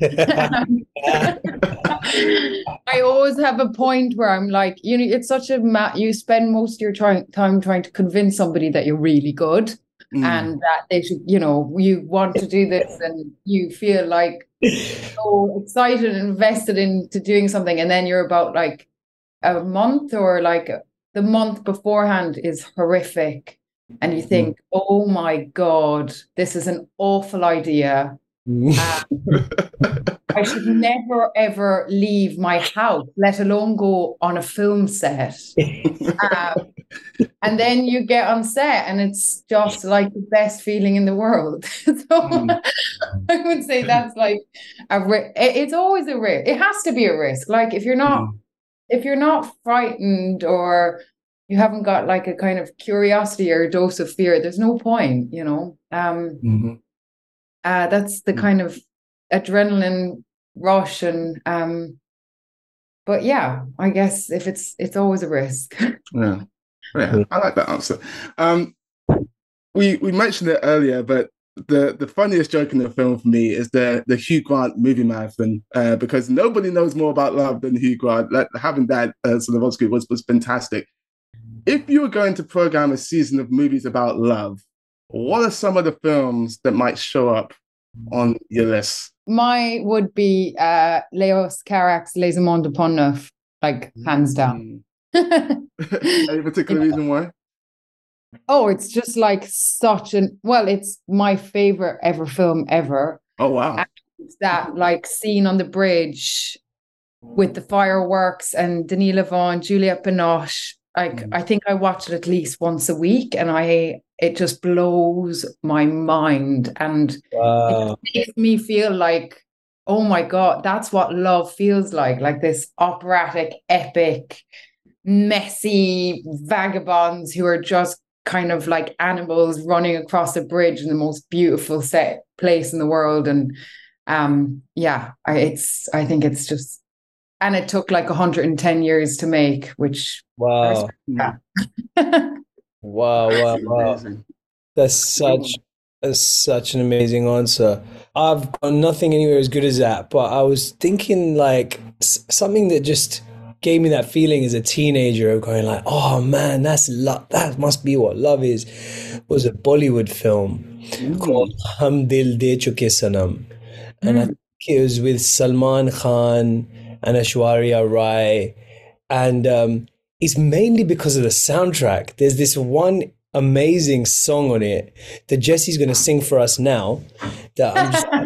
I always have a point where I'm like, it's such you spend most of your time trying to convince somebody that you're really good and that they should, you want to do this and you feel like so excited and invested into doing something. And then you're about like a month or like the month beforehand is horrific. And you think, oh my God, this is an awful idea. I should never, ever leave my house, let alone go on a film set. And then you get on set and it's just like the best feeling in the world. So I would say that's like it's always a risk. It has to be a risk. Like if you're not frightened or you haven't got like a kind of curiosity or a dose of fear, there's no point, that's the kind of adrenaline rush and but yeah, I guess if it's always a risk. Yeah, I like that answer. We mentioned it earlier, but the funniest joke in the film for me is the Hugh Grant movie marathon, because nobody knows more about love than Hugh Grant. Having that sort of on screen was fantastic. If you were going to program a season of movies about love, what are some of the films that might show up on your list? Mine would be Leos Carax's Les Amants de Pont-Neuf, like hands down. Any particular reason why? Oh, it's just like it's my favorite ever film ever. Oh, wow. And it's that like scene on the bridge with the fireworks and Denis Lavant, Juliette Binoche. Like, I think I watch it at least once a week and it just blows my mind. And it makes me feel like, oh my God, that's what love feels like this operatic, epic, messy vagabonds who are just kind of like animals running across a bridge in the most beautiful set place in the world. And I think it's just, and it took like 110 years to make, which wow. Wow. That's such an amazing answer. I've got nothing anywhere as good as that, but I was thinking like something that just gave me that feeling as a teenager of going like, oh man, that's love. That must be what love is. Was a Bollywood film called Hum Dil De Chuke Sanam. And I think it was with Salman Khan and Aishwarya Rai. And it's mainly because of the soundtrack. There's this one amazing song on it that Jesse's going to sing for us now. That I'm just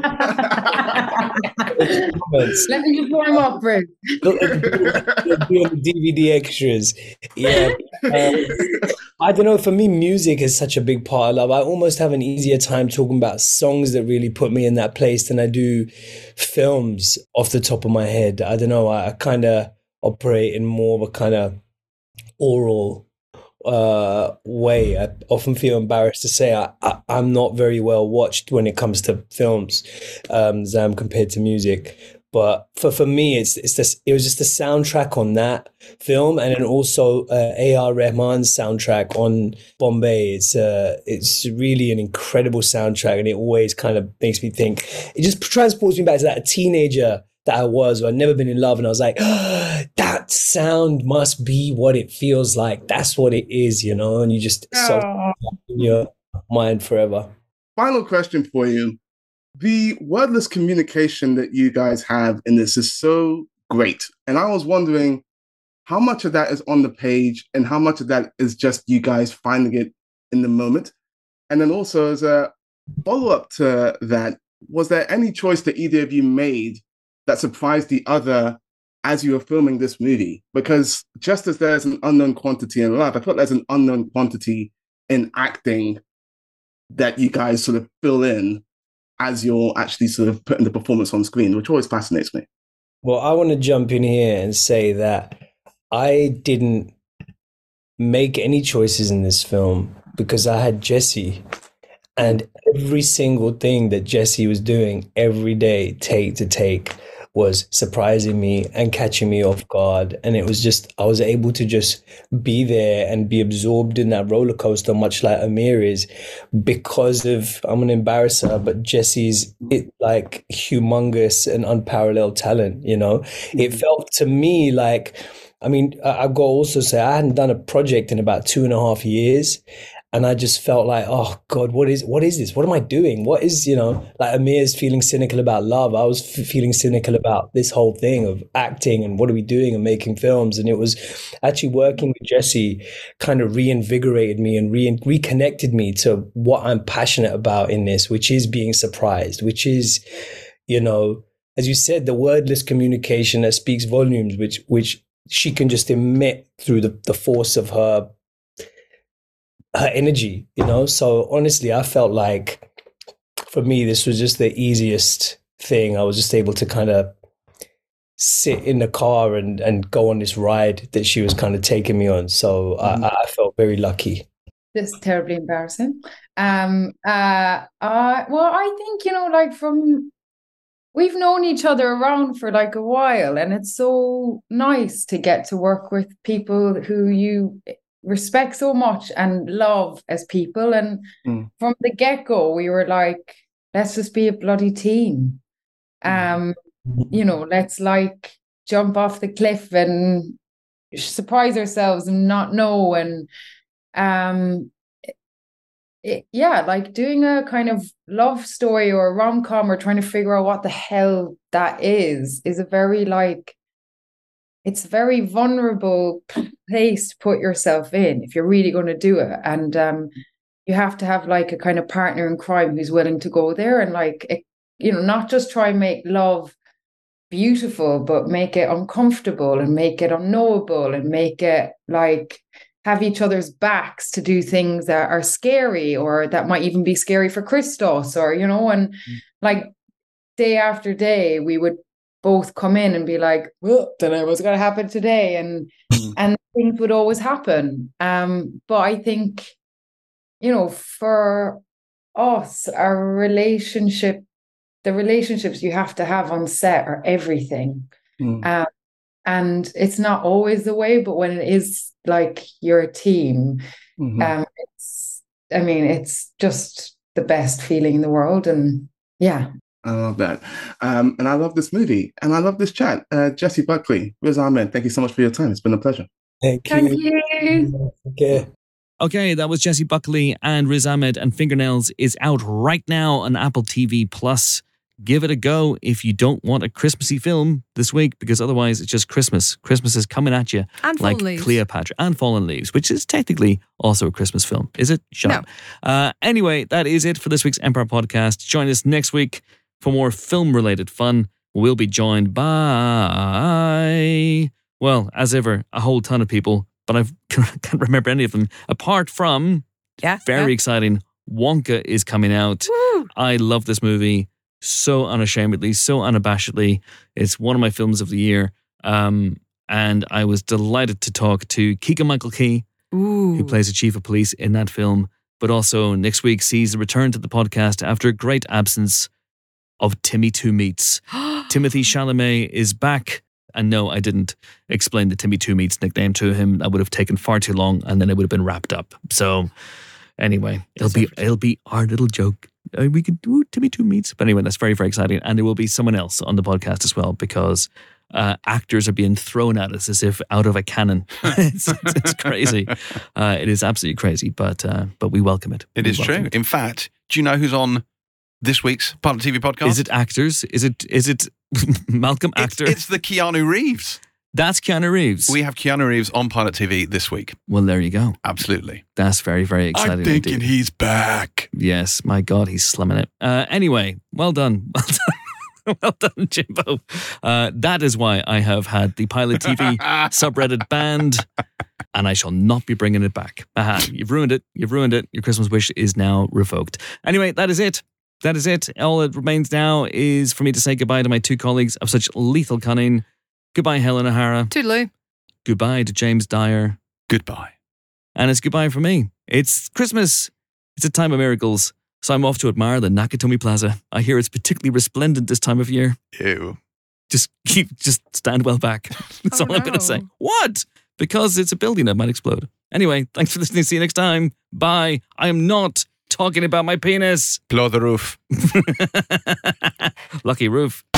let me just warm up, Bruce. Be on the DVD extras. Yeah. I don't know. For me, music is such a big part of love. I almost have an easier time talking about songs that really put me in that place than I do films off the top of my head. I don't know. I kind of operate in more of a kind of oral way. I often feel embarrassed to say I'm not very well watched when it comes to films, Zam, compared to music. But for me, it was just the soundtrack on that film, and then also A.R. Rahman's soundtrack on Bombay. It's really an incredible soundtrack, and it always kind of makes me think. It just transports me back to that teenager that I was, where I'd never been in love, and I was like, oh, that sound must be what it feels like. That's what it is, and you just in your mind forever. Final question for you. The wordless communication that you guys have in this is so great. And I was wondering how much of that is on the page and how much of that is just you guys finding it in the moment. And then also as a follow-up to that, was there any choice that either of you made that surprised the other as you were filming this movie? Because just as there's an unknown quantity in love, I thought there's an unknown quantity in acting that you guys sort of fill in as you're actually sort of putting the performance on screen, which always fascinates me. Well, I want to jump in here and say that I didn't make any choices in this film because I had Jesse, and every single thing that Jesse was doing every day, take to take, was surprising me and catching me off guard. And it was just, I was able to just be there and be absorbed in that roller coaster, much like Amir is, because of, I'm going to embarrass her, but Jesse's like humongous and unparalleled talent, you know? It felt to me like, I mean, I've got to also say I hadn't done a project in about 2.5 years. And I just felt like, oh God, what is this? What am I doing? What is, you know, like Amir's feeling cynical about love. I was feeling cynical about this whole thing of acting and what are we doing and making films. And it was actually working with Jesse kind of reinvigorated me and reconnected me to what I'm passionate about in this, which is being surprised, which is, you know, as you said, the wordless communication that speaks volumes, which she can just emit through the force of her energy, you know? So honestly, I felt like for me, this was just the easiest thing. I was just able to kind of sit in the car and go on this ride that she was kind of taking me on. So I felt very lucky. This is terribly embarrassing. I think, you know, like we've known each other around for like a while, and it's so nice to get to work with people who you respect so much and love as people. And from the get-go, we were like, let's just be a bloody team. You know, let's like jump off the cliff and surprise ourselves and not know. And like doing a kind of love story or a rom-com or trying to figure out what the hell that is a very like, it's a very vulnerable place to put yourself in if you're really going to do it. And you have to have like a kind of partner in crime who's willing to go there and like, you know, not just try and make love beautiful, but make it uncomfortable and make it unknowable and make it like have each other's backs to do things that are scary or that might even be scary for Christos, or, you know, and like day after day, we would both come in and be like, well, don't know what's going to happen today. And things would always happen. But I think, you know, for us, the relationships you have to have on set are everything. And it's not always the way, but when it is like you're a team, it's just the best feeling in the world. And yeah. I love that. And I love this movie. And I love this chat. Jessie Buckley, Riz Ahmed, thank you so much for your time. It's been a pleasure. Thank you. Okay, that was Jessie Buckley and Riz Ahmed, and Fingernails is out right now on Apple TV Plus. Give it a go if you don't want a Christmassy film this week, because otherwise it's just Christmas. Christmas is coming at you and like Fallen Leaves. Cleopatra and Fallen Leaves, which is technically also a Christmas film. Is it? Shut up. Anyway, that is it for this week's Empire Podcast. Join us next week for more film-related fun. We'll be joined by, well, as ever, a whole ton of people, but I can't remember any of them, apart from, very exciting, Wonka is coming out. Woo! I love this movie so unashamedly, so unabashedly. It's one of my films of the year. And I was delighted to talk to Keegan-Michael Key, who plays the chief of police in that film, but also next week sees the return to the podcast after a great absence of Timmy Two Meats. Timothy Chalamet is back. And no, I didn't explain the Timmy Two Meats nickname to him. That would have taken far too long, and then it would have been wrapped up. So anyway, it'll be our little joke. We could do Timmy Two Meats. But anyway, that's very, very exciting. And there will be someone else on the podcast as well, because actors are being thrown at us as if out of a cannon. It's crazy. It is absolutely crazy, but we welcome it. It is true. In fact, do you know who's on this week's Pilot TV podcast? Is it actors? Is it Malcolm Actor? It's the Keanu Reeves. That's Keanu Reeves. We have Keanu Reeves on Pilot TV this week. Well, there you go. Absolutely. That's very, very exciting. I'm thinking indeed. he's back. Yes, my God, he's slumming it. Anyway, well done. Well done. Well done, Jimbo. That is why I have had the Pilot TV subreddit banned, and I shall not be bringing it back. Aha, you've ruined it. You've ruined it. Your Christmas wish is now revoked. Anyway, that is it. That is it. All that remains now is for me to say goodbye to my two colleagues of such lethal cunning. Goodbye, Helen O'Hara. Toodaloo. Goodbye to James Dyer. Goodbye. And it's goodbye for me. It's Christmas. It's a time of miracles. So I'm off to admire the Nakatomi Plaza. I hear it's particularly resplendent this time of year. Ew. Just stand well back. That's all I'm going to say. What? Because it's a building that might explode. Anyway, thanks for listening. See you next time. Bye. I am not talking about my penis. Blow the roof. Lucky roof.